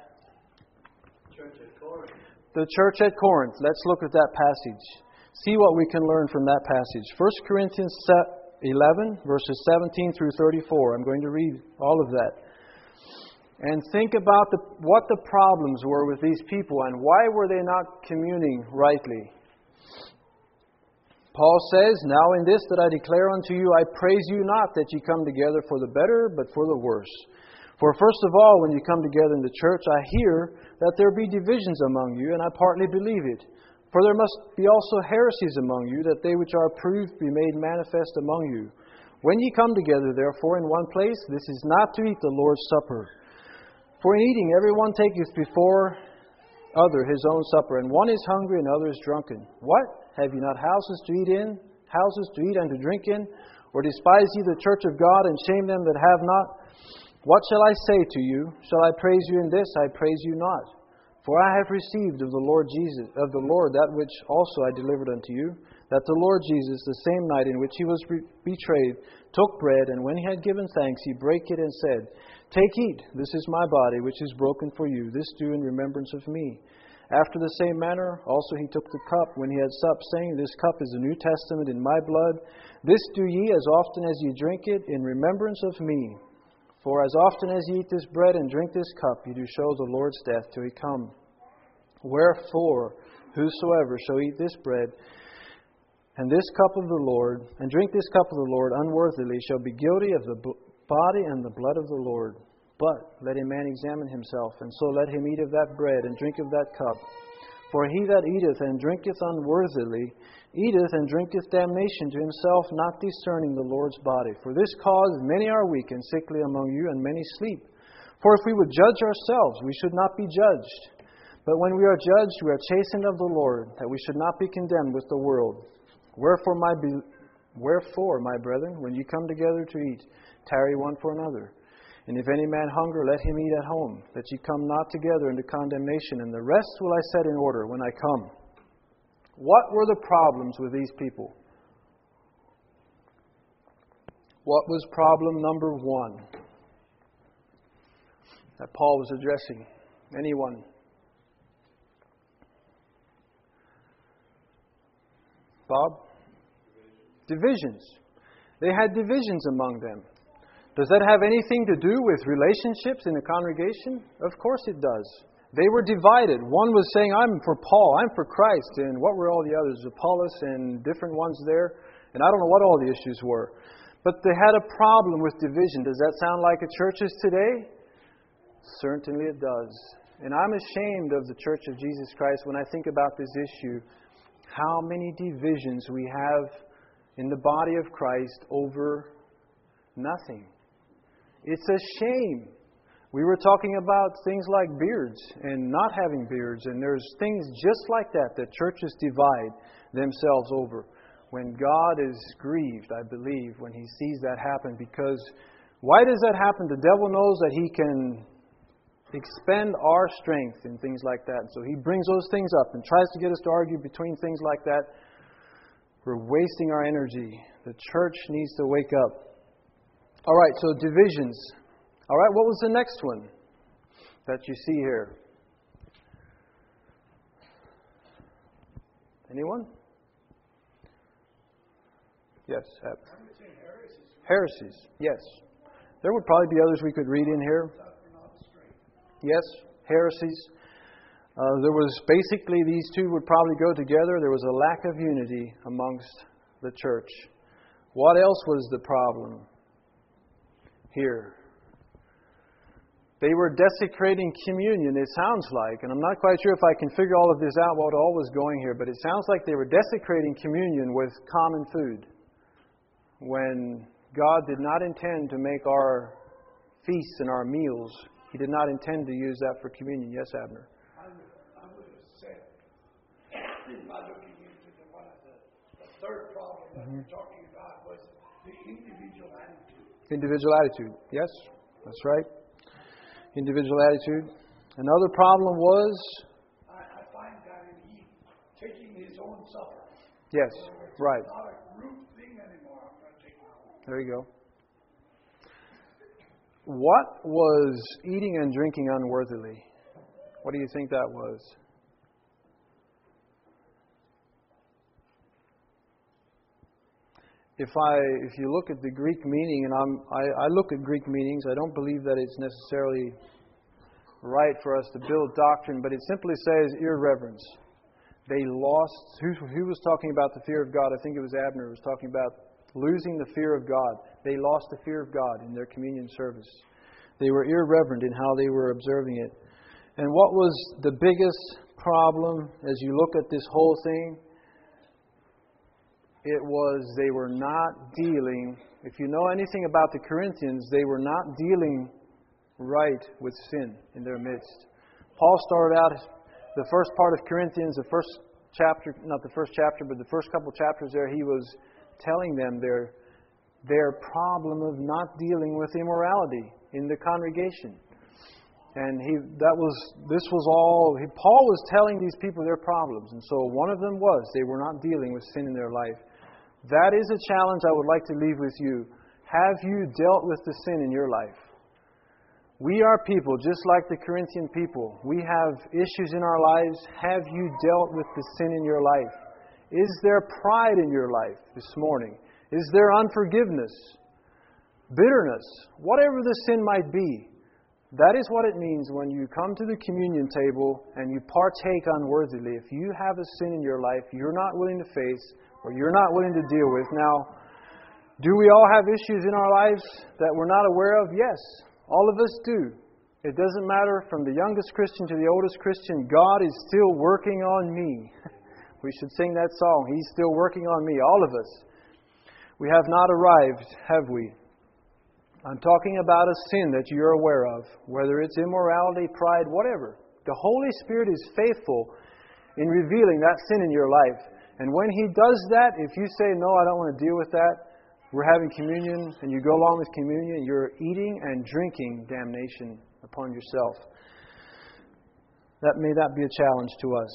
The church at Corinth. Let's look at that passage. See what we can learn from that passage. First Corinthians eleven, verses seventeen through thirty-four. I'm going to read all of that. And think about the, what the problems were with these people and why were they not communing rightly. Paul says, "Now in this that I declare unto you, I praise you not that ye come together for the better, but for the worse. For first of all, when you come together in the church, I hear that there be divisions among you, and I partly believe it. For there must be also heresies among you, that they which are approved be made manifest among you. When ye come together, therefore, in one place, this is not to eat the Lord's Supper. For in eating every one taketh before other his own supper, and one is hungry, and other is drunken. What? Have ye not houses to eat in, houses to eat and to drink in? Or despise ye the church of God, and shame them that have not? What shall I say to you? Shall I praise you in this? I praise you not. For I have received of the Lord Jesus, of the Lord that which also I delivered unto you, that the Lord Jesus, the same night in which he was betrayed, took bread, and when he had given thanks, he brake it and said, Take, eat, this is my body, which is broken for you. This do in remembrance of me. After the same manner, also he took the cup when he had supped, saying, This cup is the New Testament in my blood. This do ye as often as ye drink it in remembrance of me. For as often as ye eat this bread and drink this cup, ye do show the Lord's death till he come. Wherefore, whosoever shall eat this bread and this cup of the Lord, and drink this cup of the Lord unworthily, shall be guilty of the body and the blood of the Lord. But let a man examine himself, and so let him eat of that bread and drink of that cup. For he that eateth and drinketh unworthily eateth and drinketh damnation to himself, not discerning the Lord's body. For this cause many are weak and sickly among you, and many sleep. For if we would judge ourselves, we should not be judged. But when we are judged, we are chastened of the Lord, that we should not be condemned with the world. Wherefore, my be- wherefore, my brethren, when ye come together to eat, tarry one for another. And if any man hunger, let him eat at home, that ye come not together into condemnation. And the rest will I set in order when I come." What were the problems with these people? What was problem number one that Paul was addressing? Anyone? Bob? Divisions. They had divisions among them. Does that have anything to do with relationships in a congregation? Of course it does. They were divided. One was saying, I'm for Paul, I'm for Christ. And what were all the others? Apollos and different ones there. And I don't know what all the issues were. But they had a problem with division. Does that sound like a churches today? Certainly it does. And I'm ashamed of the Church of Jesus Christ when I think about this issue. How many divisions we have in the body of Christ over nothing. It's a shame. We were talking about things like beards and not having beards, and there's things just like that that churches divide themselves over. When God is grieved, I believe, when He sees that happen, because why does that happen? The devil knows that he can expend our strength in things like that. So he brings those things up and tries to get us to argue between things like that. We're wasting our energy. The church needs to wake up. All right, so divisions. All right, what was the next one that you see here? Anyone? Yes, Ab. Heresies, yes. There would probably be others we could read in here. Yes, heresies. Uh, there was basically, these two would probably go together. There was a lack of unity amongst the church. What else was the problem here? They were desecrating communion, it sounds like. And I'm not quite sure if I can figure all of this out, what all was going here. But it sounds like they were desecrating communion with common food, when God did not intend to make our feasts and our meals. He did not intend to use that for communion. Yes, Abner? I would, I would have said, by looking into the one of the, the third problem that mm-hmm. we're talking about, was the individual attitude. Individual attitude, yes, that's right. Individual attitude. Another problem was? I, I find that in he taking his own supper. Yes, so it's right. not a group thing anymore. I'm going to take my own. There you go. What was eating and drinking unworthily? What do you think that was? If I, if you look at the Greek meaning, and I'm, I, I look at Greek meanings, I don't believe that it's necessarily right for us to build doctrine, but it simply says irreverence. They lost, who, who was talking about the fear of God? I think it was Abner who was talking about losing the fear of God. They lost the fear of God in their communion service. They were irreverent in how they were observing it. And what was the biggest problem as you look at this whole thing? It was they were not dealing, if you know anything about the Corinthians, they were not dealing right with sin in their midst. Paul started out the first part of Corinthians, the first chapter, not the first chapter, but the first couple chapters there, he was telling them their, their problem of not dealing with immorality in the congregation. And he that was this was all he, Paul was telling these people their problems. And so one of them was they were not dealing with sin in their life. That is a challenge I would like to leave with you. Have you dealt with the sin in your life? We are people just like the Corinthian people. We have issues in our lives. Have you dealt with the sin in your life? Is there pride in your life this morning? Is there unforgiveness? Bitterness? Whatever the sin might be. That is what it means when you come to the communion table and you partake unworthily. If you have a sin in your life you're not willing to face or you're not willing to deal with. Now, do we all have issues in our lives that we're not aware of? Yes, all of us do. It doesn't matter from the youngest Christian to the oldest Christian. God is still working on me. We should sing that song. He's still working on me, all of us. We have not arrived, have we? I'm talking about a sin that you're aware of, whether it's immorality, pride, whatever. The Holy Spirit is faithful in revealing that sin in your life. And when He does that, if you say, no, I don't want to deal with that, we're having communion, and you go along with communion, you're eating and drinking damnation upon yourself. That may that be a challenge to us.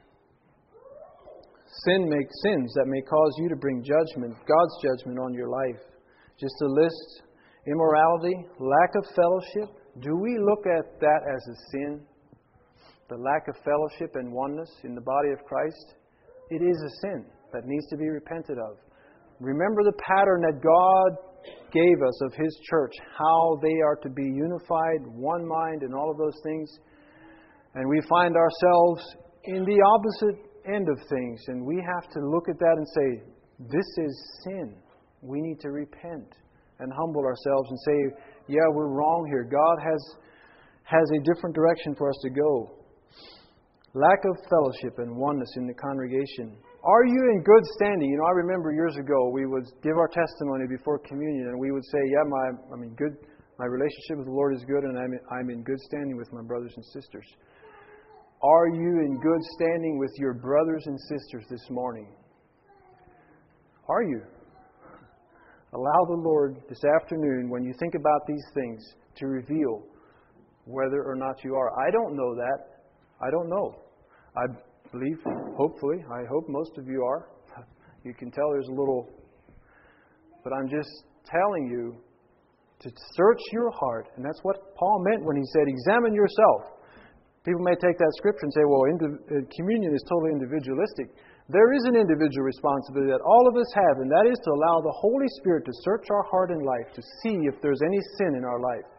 Sin makes sins that may cause you to bring judgment, God's judgment on your life. Just a list. Immorality, lack of fellowship. Do we look at that as a sin? The lack of fellowship and oneness in the body of Christ? It is a sin that needs to be repented of. Remember the pattern that God gave us of His church, how they are to be unified, one mind, and all of those things. And we find ourselves in the opposite end of things, and we have to look at that and say, this is sin. We need to repent and humble ourselves and say, yeah, we're wrong here. God has has a different direction for us to go. Lack of fellowship and oneness in the congregation. Are you in good standing? You know, I remember years ago we would give our testimony before communion and we would say, yeah, my I mean good my relationship with the Lord is good and I'm in, I'm in good standing with my brothers and sisters. Are you in good standing with your brothers and sisters this morning? Are you? Allow the Lord this afternoon, when you think about these things, to reveal whether or not you are. I don't know that. I don't know. I believe, hopefully, I hope most of you are. You can tell there's a little... But I'm just telling you to search your heart. And that's what Paul meant when he said, examine yourself. People may take that scripture and say, well, indiv- communion is totally individualistic. There is an individual responsibility that all of us have, and that is to allow the Holy Spirit to search our heart and life to see if there's any sin in our life.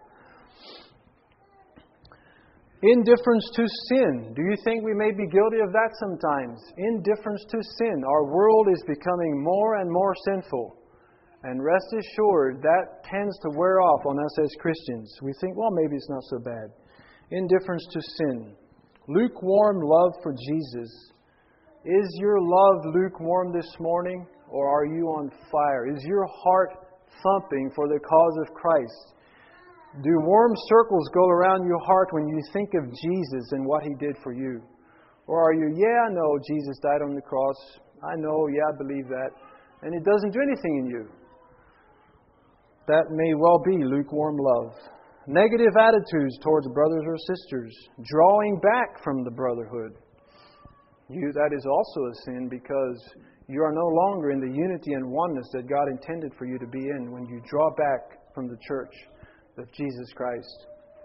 Indifference to sin. Do you think we may be guilty of that sometimes? Indifference to sin. Our world is becoming more and more sinful. And rest assured, that tends to wear off on us as Christians. We think, well, maybe it's not so bad. Indifference to sin. Lukewarm love for Jesus. Is your love lukewarm this morning, or are you on fire? Is your heart thumping for the cause of Christ? Do warm circles go around your heart when you think of Jesus and what He did for you? Or are you, yeah, I know Jesus died on the cross. I know, yeah, I believe that. And it doesn't do anything in you. That may well be lukewarm love. Negative attitudes towards brothers or sisters. Drawing back from the brotherhood. You, that is also a sin because you are no longer in the unity and oneness that God intended for you to be in when you draw back from the church of Jesus Christ.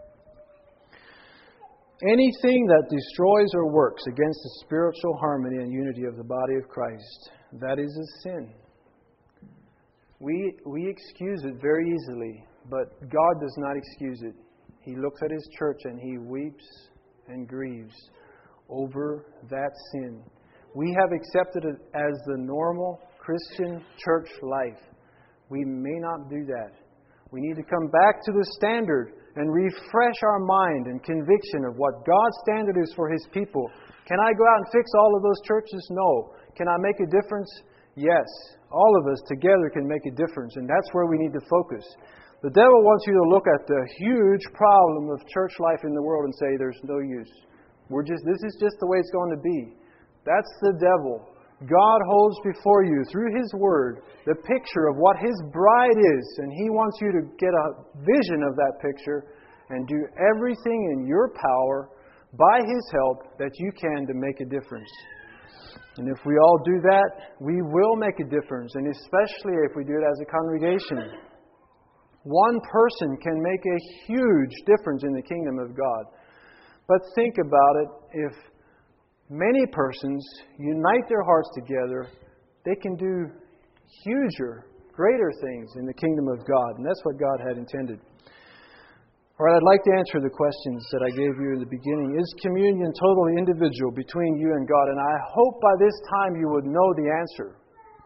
Anything that destroys or works against the spiritual harmony and unity of the body of Christ, that is a sin. We, we excuse it very easily, but God does not excuse it. He looks at His church and He weeps and grieves over that sin. we have accepted it as the normal Christian church life. We may not do that. We need to come back to the standard and refresh our mind and conviction of what God's standard is for His people. Can I go out and fix all of those churches? No. Can I make a difference? Yes. All of us together can make a difference, and that's where we need to focus. The devil wants you to look at the huge problem of church life in the world and say there's no use. We're just this is just the way it's going to be. That's the devil. God holds before you, through His Word, the picture of what His bride is. And He wants you to get a vision of that picture and do everything in your power, by His help, that you can to make a difference. And if we all do that, we will make a difference. And especially if we do it as a congregation. One person can make a huge difference in the kingdom of God. But think about it. If many persons unite their hearts together, they can do huger, greater things in the kingdom of God. And that's what God had intended. All right, I'd like to answer the questions that I gave you in the beginning. Is communion totally individual between you and God? And I hope by this time you would know the answer.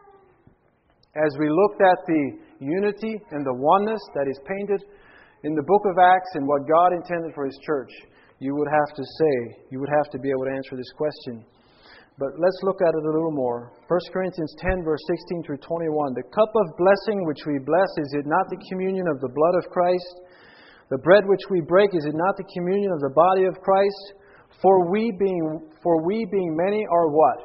As we looked at the unity and the oneness that is painted in the book of Acts and what God intended for His church, you would have to say, you would have to be able to answer this question. But let's look at it a little more. First Corinthians ten, verse sixteen through twenty-one. The cup of blessing which we bless, is it not the communion of the blood of Christ? The bread which we break, is it not the communion of the body of Christ? For we being, for we being many are what?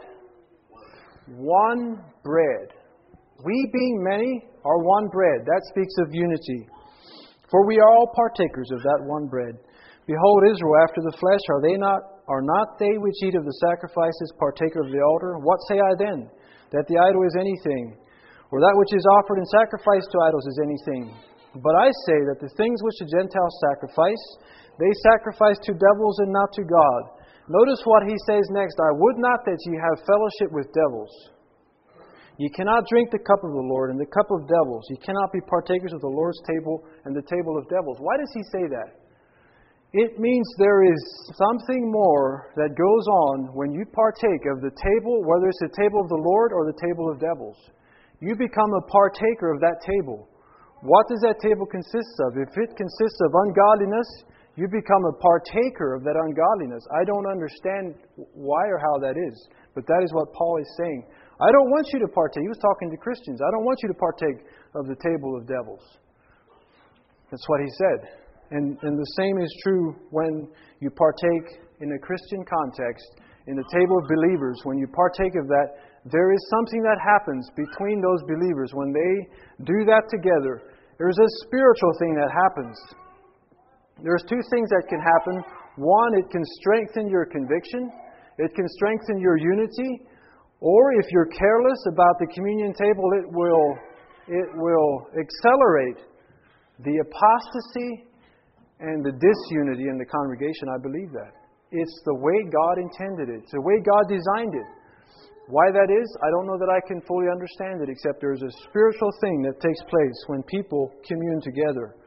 One bread. We being many are one bread. That speaks of unity. For we are all partakers of that one bread. Behold, Israel, after the flesh, are they not? Are not they which eat of the sacrifices partaker of the altar? What say I then? That the idol is anything, or that which is offered in sacrifice to idols is anything. But I say that the things which the Gentiles sacrifice, they sacrifice to devils and not to God. Notice what he says next. I would not that ye have fellowship with devils. You cannot drink the cup of the Lord and the cup of devils. You cannot be partakers of the Lord's table and the table of devils. Why does he say that? It means there is something more that goes on when you partake of the table, whether it's the table of the Lord or the table of devils. You become a partaker of that table. What does that table consist of? If it consists of ungodliness, you become a partaker of that ungodliness. I don't understand why or how that is, but that is what Paul is saying. I don't want you to partake. He was talking to Christians. I don't want you to partake of the table of devils. That's what he said. And, and the same is true when you partake in a Christian context, in the table of believers. When you partake of that, there is something that happens between those believers. When they do that together, there's a spiritual thing that happens. There's two things that can happen. One, it can strengthen your conviction. It can strengthen your unity. Or if you're careless about the communion table, it will, it will accelerate the apostasy and the disunity in the congregation. I believe that. It's the way God intended it. It's the way God designed it. Why that is, I don't know that I can fully understand it, except there's a spiritual thing that takes place when people commune together.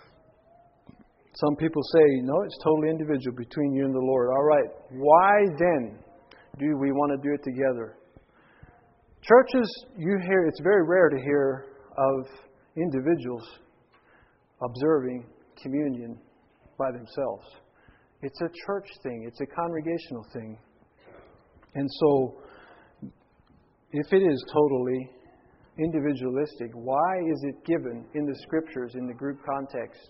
Some people say, no, it's totally individual between you and the Lord. All right, why then do we want to do it together? Churches, you hear, it's very rare to hear of individuals observing communion by themselves. It's a church thing. It's a congregational thing. And so, if it is totally individualistic, why is it given in the Scriptures in the group context?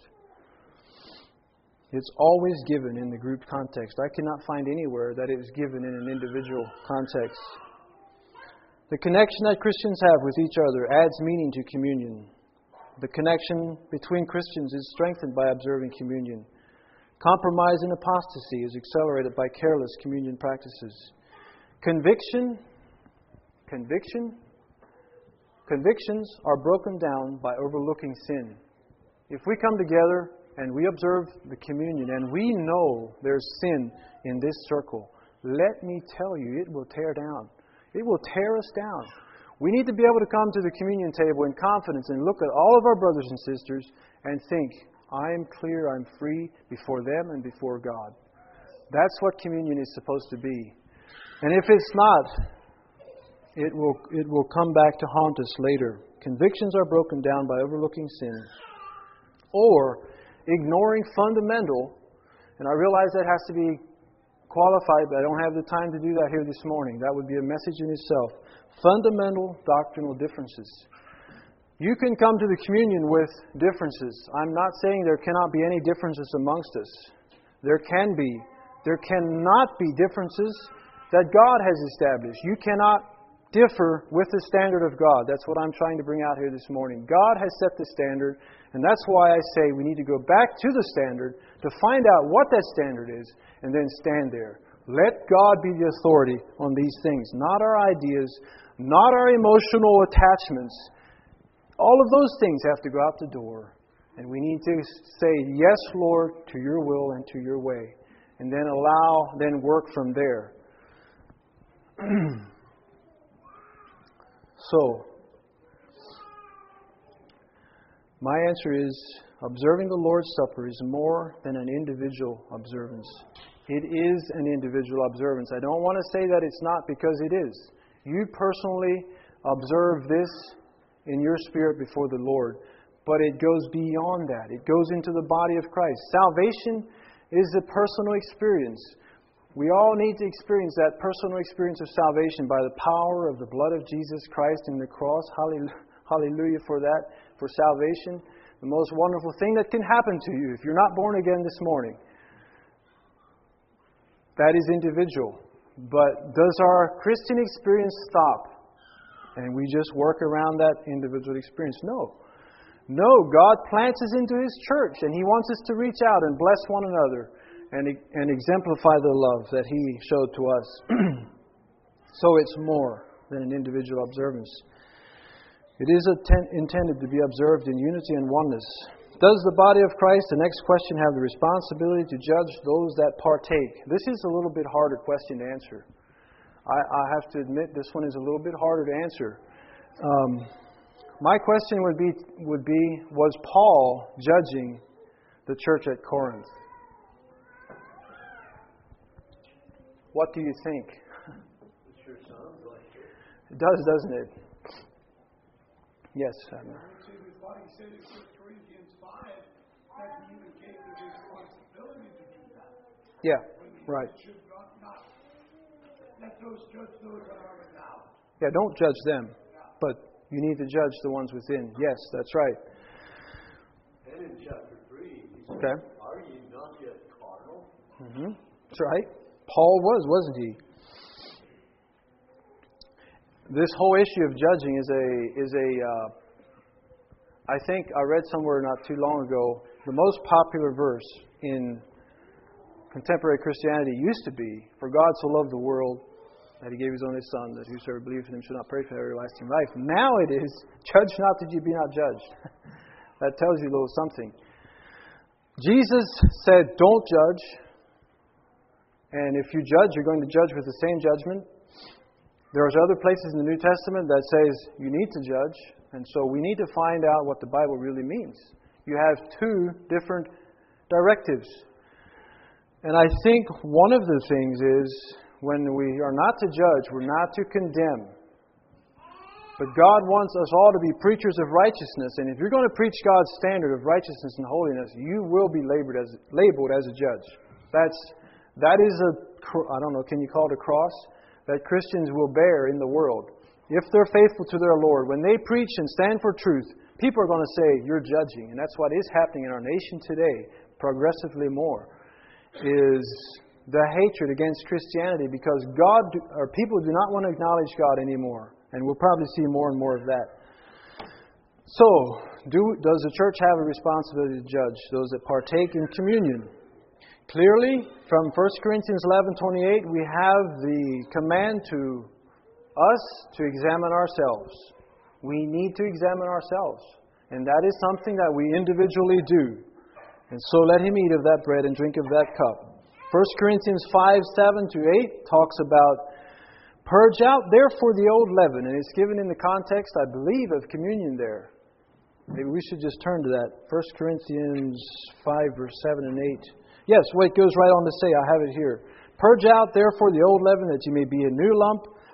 It's always given in the group context. I cannot find anywhere that it is given in an individual context. The connection that Christians have with each other adds meaning to communion. The connection between Christians is strengthened by observing communion. Compromise and apostasy is accelerated by careless communion practices. Conviction, conviction, convictions are broken down by overlooking sin. If we come together and we observe the communion and we know there's sin in this circle, let me tell you, it will tear down. It will tear us down. We need to be able to come to the communion table in confidence and look at all of our brothers and sisters and think, I am clear, I'm free before them and before God. That's what communion is supposed to be. And if it's not, it will it will come back to haunt us later. Convictions are broken down by overlooking sin or ignoring fundamental, and I realize that has to be qualified, but I don't have the time to do that here this morning. That would be a message in itself. Fundamental doctrinal differences. You can come to the communion with differences. I'm not saying there cannot be any differences amongst us. There can be. There cannot be differences that God has established. You cannot differ with the standard of God. That's what I'm trying to bring out here this morning. God has set the standard, and that's why I say we need to go back to the standard to find out what that standard is, and then stand there. Let God be the authority on these things, not our ideas, not our emotional attachments. All of those things have to go out the door. And we need to say, yes, Lord, to your will and to your way. And then allow, then work from there. So, my answer is, observing the Lord's Supper is more than an individual observance. It is an individual observance. I don't want to say that it's not, because it is. You personally observe this in your spirit before the Lord. But it goes beyond that. It goes into the body of Christ. Salvation is a personal experience. We all need to experience that personal experience of salvation by the power of the blood of Jesus Christ in the cross. Hallelujah for that, for salvation. The most wonderful thing that can happen to you if you're not born again this morning. That is individual. But does our Christian experience stop and we just work around that individual experience? No. No, God plants us into His church, and He wants us to reach out and bless one another and, and exemplify the love that He showed to us. So it's more than an individual observance. It is atten- intended to be observed in unity and oneness. Does the body of Christ, the next question, have the responsibility to judge those that partake? This is a little bit harder question to answer. I, I have to admit this one is a little bit harder to answer. Um, my question would be, would be, was Paul judging the church at Corinth? What do you think? It sure sounds like it. It does, doesn't it? Yes. Um, He said in First Corinthians five that he even gave the responsibility to do that. yeah, right. Should not, not let those judge those that are without. Yeah, don't judge them, but you need to judge the ones within. Yes, that's right. And in chapter three, he said, Okay. are ye not yet carnal? Mm-hmm. That's right. Paul was, wasn't he? This whole issue of judging is a is a. Uh, I think I read somewhere not too long ago, the most popular verse in contemporary Christianity used to be, "For God so loved the world that He gave His only Son, that whosoever believes in Him should not perish but have everlasting life." Now it is, "Judge not that you be not judged." That tells you a little something. Jesus said, "Don't judge." And if you judge, you're going to judge with the same judgment. There's other places in the New Testament that says you need to judge. And so we need to find out what the Bible really means. You have two different directives. And I think one of the things is when we are not to judge, we're not to condemn. But God wants us all to be preachers of righteousness. And if you're going to preach God's standard of righteousness and holiness, you will be labeled as, labeled as a judge. That's That is a, I don't know, can you call it a cross? That Christians will bear in the world. If they're faithful to their Lord, when they preach and stand for truth, people are going to say, you're judging. And that's what is happening in our nation today, progressively more, is the hatred against Christianity because God, or people do not want to acknowledge God anymore. And we'll probably see more and more of that. So, do, does the church have a responsibility to judge those that partake in communion? Clearly, from First Corinthians eleven twenty-eight, we have the command to us to examine ourselves. We need to examine ourselves. And that is something that we individually do. And so let him eat of that bread and drink of that cup. First Corinthians five, seven to eight talks about purge out therefore the old leaven. And it's given in the context, I believe, of communion there. Maybe we should just turn to that. First Corinthians five, verse seven and eight. Yes, well, it goes right on to say, I have it here. Purge out, therefore, the old leaven, that you may be a new lump,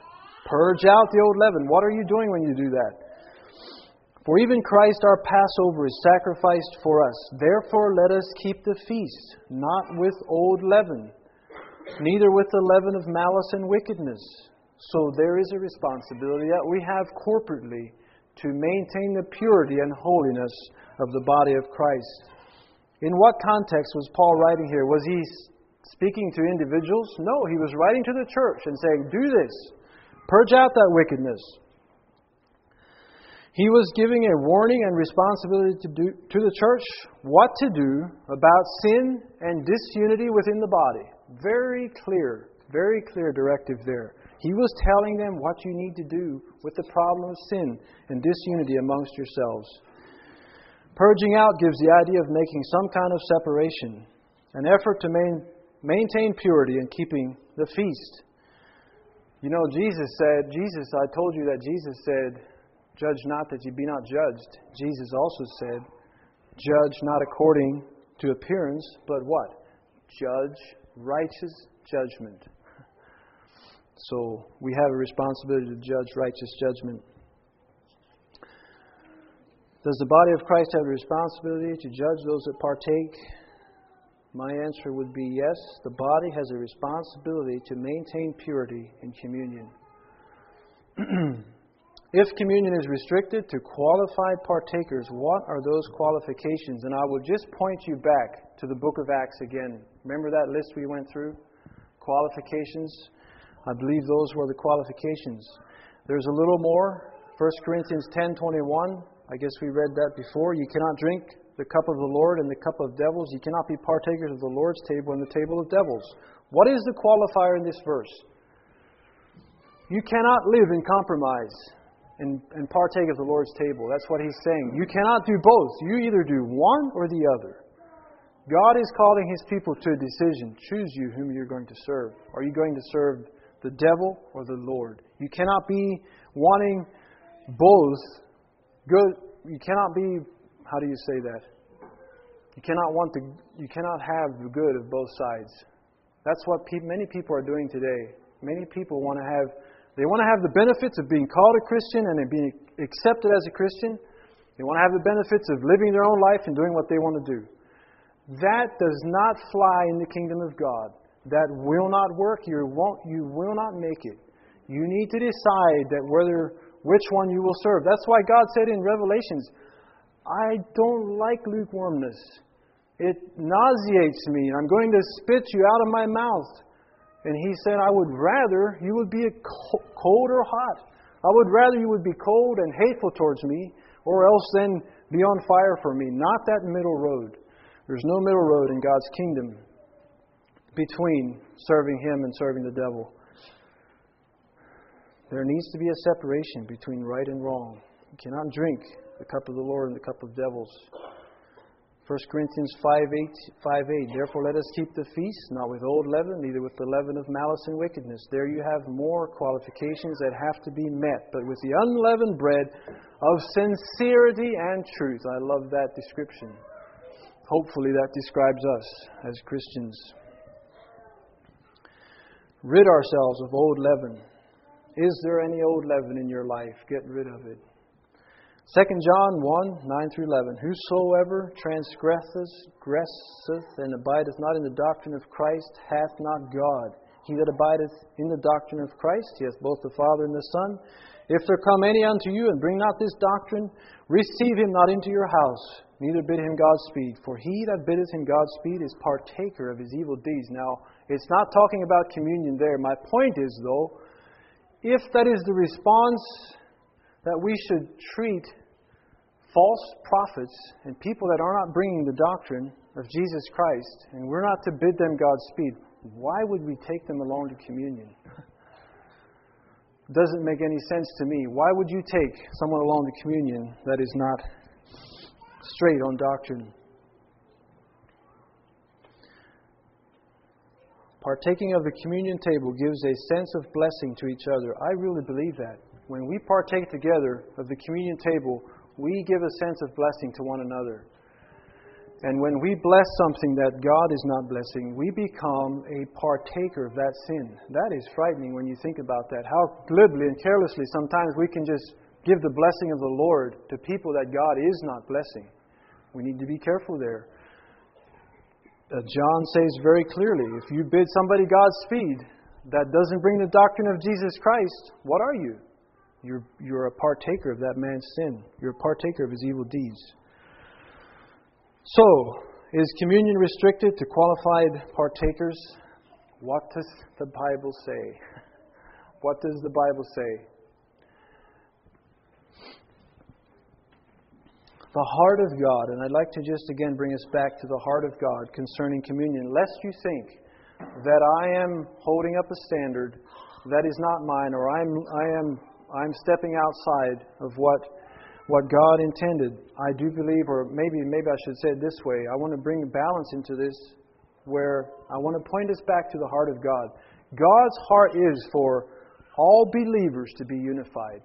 Purge out the old leaven. What are you doing when you do that? For even Christ our Passover is sacrificed for us. Therefore let us keep the feast, not with old leaven, neither with the leaven of malice and wickedness. So there is a responsibility that we have corporately to maintain the purity and holiness of the body of Christ. In what context was Paul writing here? Was he speaking to individuals? No, he was writing to the church and saying, do this. Purge out that wickedness. He was giving a warning and responsibility to, do, to the church what to do about sin and disunity within the body. Very clear, very clear directive there. He was telling them what you need to do with the problem of sin and disunity amongst yourselves. Purging out gives the idea of making some kind of separation, an effort to main, maintain purity and keeping the feast. You know, Jesus said, Jesus, I told you that Jesus said, judge not that you be not judged. Jesus also said, judge not according to appearance, but what? Judge righteous judgment. So we have a responsibility to judge righteous judgment. Does the body of Christ have a responsibility to judge those that partake? My answer would be yes. The body has a responsibility to maintain purity in communion. If communion is restricted to qualified partakers, what are those qualifications? And I will just point you back to the book of Acts again. Remember that list we went through? Qualifications. I believe those were the qualifications. There's a little more. First Corinthians ten twenty-one. I guess we read that before. You cannot drink the cup of the Lord and the cup of devils. You cannot be partakers of the Lord's table and the table of devils. What is the qualifier in this verse? You cannot live in compromise and, and partake of the Lord's table. That's what he's saying. You cannot do both. You either do one or the other. God is calling His people to a decision. Choose you whom you're going to serve. Are you going to serve the devil or the Lord? You cannot be wanting both. Good. You cannot be. How do you say that? You cannot want the. You cannot have the good of both sides. That's what pe- many people are doing today. Many people want to have. They want to have the benefits of being called a Christian and being accepted as a Christian. They want to have the benefits of living their own life and doing what they want to do. That does not fly in the kingdom of God. That will not work. You won't. You will not make it. You need to decide that whether which one you will serve. That's why God said in Revelations, I don't like lukewarmness. It nauseates me. I'm going to spit you out of my mouth. And He said, I would rather you would be cold or hot. I would rather you would be cold and hateful towards me, or else then be on fire for me. Not that middle road. There's no middle road in God's kingdom between serving Him and serving the devil. There needs to be a separation between right and wrong. You cannot drink the cup of the Lord and the cup of devils. First Corinthians five eight. Therefore let us keep the feast, not with old leaven, neither with the leaven of malice and wickedness. There you have more qualifications that have to be met, but with the unleavened bread of sincerity and truth. I love that description. Hopefully that describes us as Christians. Rid ourselves of old leaven. Is there any old leaven in your life? Get rid of it. Second John one, nine through eleven. Whosoever transgresseth gresseth and abideth not in the doctrine of Christ hath not God. He that abideth in the doctrine of Christ, he hath both the Father and the Son. If there come any unto you and bring not this doctrine, receive him not into your house, neither bid him Godspeed. For he that biddeth him Godspeed is partaker of his evil deeds. Now, it's not talking about communion there. My point is, though, if that is the response that we should treat false prophets and people that are not bringing the doctrine of Jesus Christ, and we're not to bid them Godspeed, why would we take them along to communion? Doesn't make any sense to me. Why would you take someone along to communion that is not straight on doctrine? Partaking of the communion table gives a sense of blessing to each other. I really believe that. When we partake together of the communion table, we give a sense of blessing to one another. And when we bless something that God is not blessing, we become a partaker of that sin. That is frightening when you think about that. How glibly and carelessly sometimes we can just give the blessing of the Lord to people that God is not blessing. We need to be careful there. Uh, John says very clearly, if you bid somebody Godspeed that doesn't bring the doctrine of Jesus Christ, what are you? You're, you're a partaker of that man's sin. You're a partaker of his evil deeds. So, is communion restricted to qualified partakers? What does the Bible say? What does the Bible say? The heart of God, and I'd like to just again bring us back to the heart of God concerning communion, lest you think that I am holding up a standard that is not mine, or I'm I am I'm stepping outside of what what God intended. I do believe, or maybe maybe I should say it this way, I want to bring balance into this, where I want to point us back to the heart of God. God's heart is for all believers to be unified.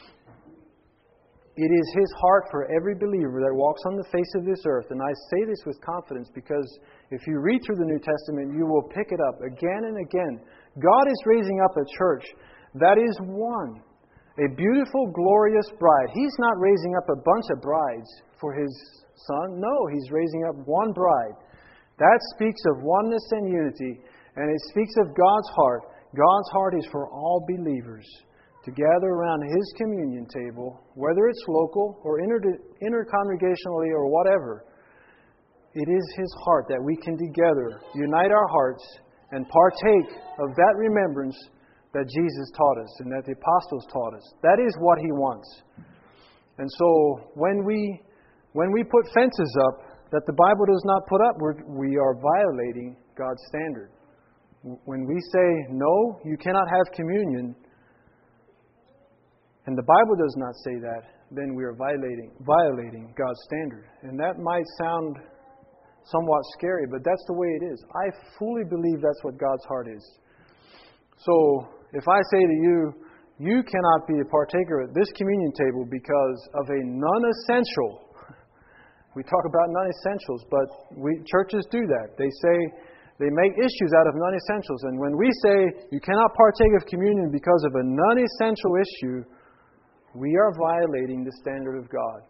It is His heart for every believer that walks on the face of this earth. And I say this with confidence because if you read through the New Testament, you will pick it up again and again. God is raising up a church that is one. A beautiful, glorious bride. He's not raising up a bunch of brides for His Son. No, He's raising up one bride. That speaks of oneness and unity. And it speaks of God's heart. God's heart is for all believers to gather around His communion table, whether it's local or inter- intercongregationally or whatever. It is His heart that we can together unite our hearts and partake of that remembrance that Jesus taught us and that the apostles taught us. That is what He wants. And so when we when we put fences up that the Bible does not put up, we're, we are violating God's standard. When we say, no, you cannot have communion, and the Bible does not say that, then we are violating violating God's standard. And that might sound somewhat scary, but that's the way it is. I fully believe that's what God's heart is. So, if I say to you, you cannot be a partaker at this communion table because of a non-essential. We talk about non-essentials, but we churches do that. They say, they make issues out of non-essentials. And when we say you cannot partake of communion because of a non-essential issue, we are violating the standard of God.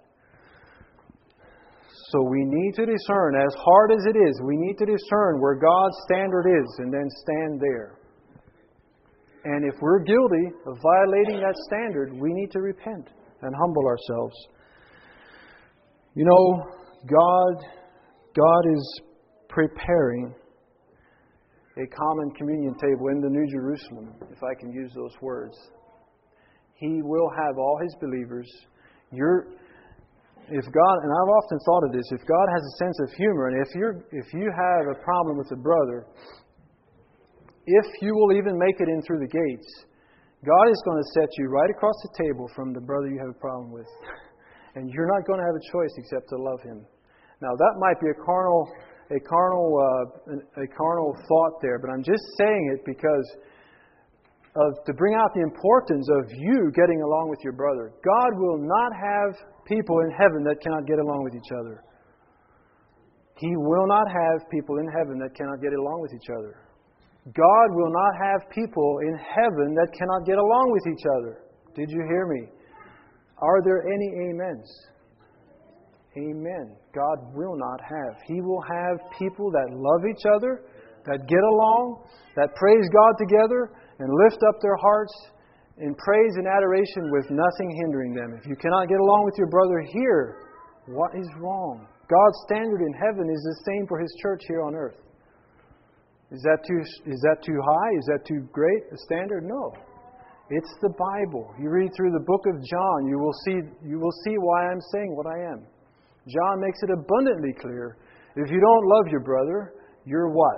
So we need to discern, as hard as it is, we need to discern where God's standard is and then stand there. And if we're guilty of violating that standard, we need to repent and humble ourselves. You know, God, God is preparing a common communion table in the New Jerusalem, if I can use those words. He will have all His believers. You're, if God, and I've often thought of this, if God has a sense of humor, and if you're, if you have a problem with a brother, if you will even make it in through the gates, God is going to set you right across the table from the brother you have a problem with. And you're not going to have a choice except to love him. Now that might be a carnal, a carnal, uh, a carnal thought there, but I'm just saying it because of, to bring out the importance of you getting along with your brother. God will not have people in heaven that cannot get along with each other. He will not have people in heaven that cannot get along with each other. God will not have people in heaven that cannot get along with each other. Did you hear me? Are there any amens? Amen. God will not have. He will have people that love each other, that get along, that praise God together, and lift up their hearts in praise and adoration with nothing hindering them. If you cannot get along with your brother here, what is wrong? God's standard in heaven is the same for His church here on earth. Is that too is that too high? Is that too great a standard? No. It's the Bible. You read through the book of John, you will see you will see why I'm saying what I am. John makes it abundantly clear. If you don't love your brother, you're what?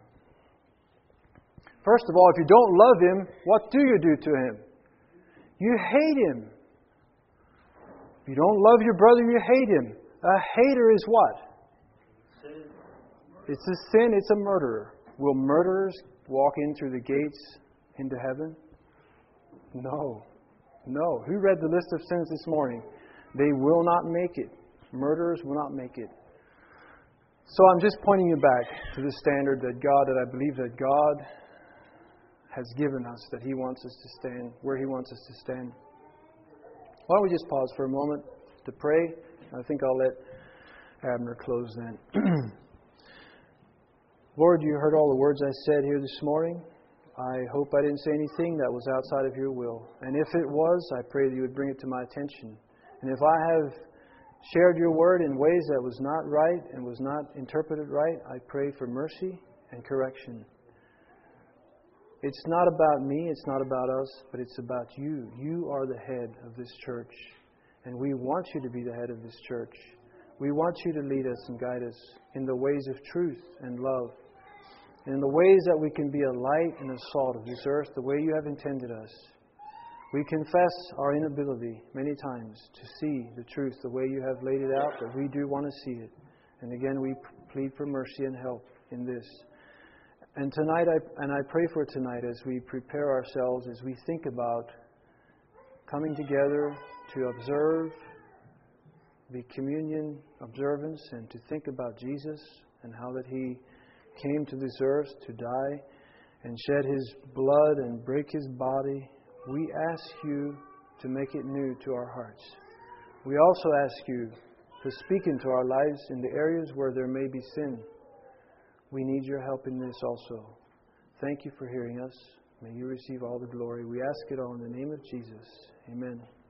First of all, if you don't love him, what do you do to him? You hate him. If you don't love your brother, you hate him. A hater is what? Sin. It's a sin, it's a murderer. Will murderers walk in through the gates into heaven? No. No. Who read the list of sins this morning? They will not make it. Murderers will not make it. So I'm just pointing you back to the standard that God, that I believe that God has given us, that He wants us to stand, where He wants us to stand. Why don't we just pause for a moment to pray? I think I'll let Abner close then. Lord, you heard all the words I said here this morning. I hope I didn't say anything that was outside of your will. And if it was, I pray that you would bring it to my attention. And if I have shared your word in ways that was not right and was not interpreted right, I pray for mercy and correction. It's not about me, it's not about us, but it's about you. You are the head of this church, and we want you to be the head of this church. We want you to lead us and guide us in the ways of truth and love, in the ways that we can be a light and a salt of this earth, the way you have intended us. We confess our inability many times to see the truth the way you have laid it out, but we do want to see it. And again, we plead for mercy and help in this. And tonight, I, and I pray for tonight as we prepare ourselves, as we think about coming together to observe the communion observance and to think about Jesus and how that He came to this earth to die and shed His blood and break His body. We ask you to make it new to our hearts. We also ask you to speak into our lives in the areas where there may be sin. We need your help in this also. Thank you for hearing us. May you receive all the glory. We ask it all in the name of Jesus. Amen.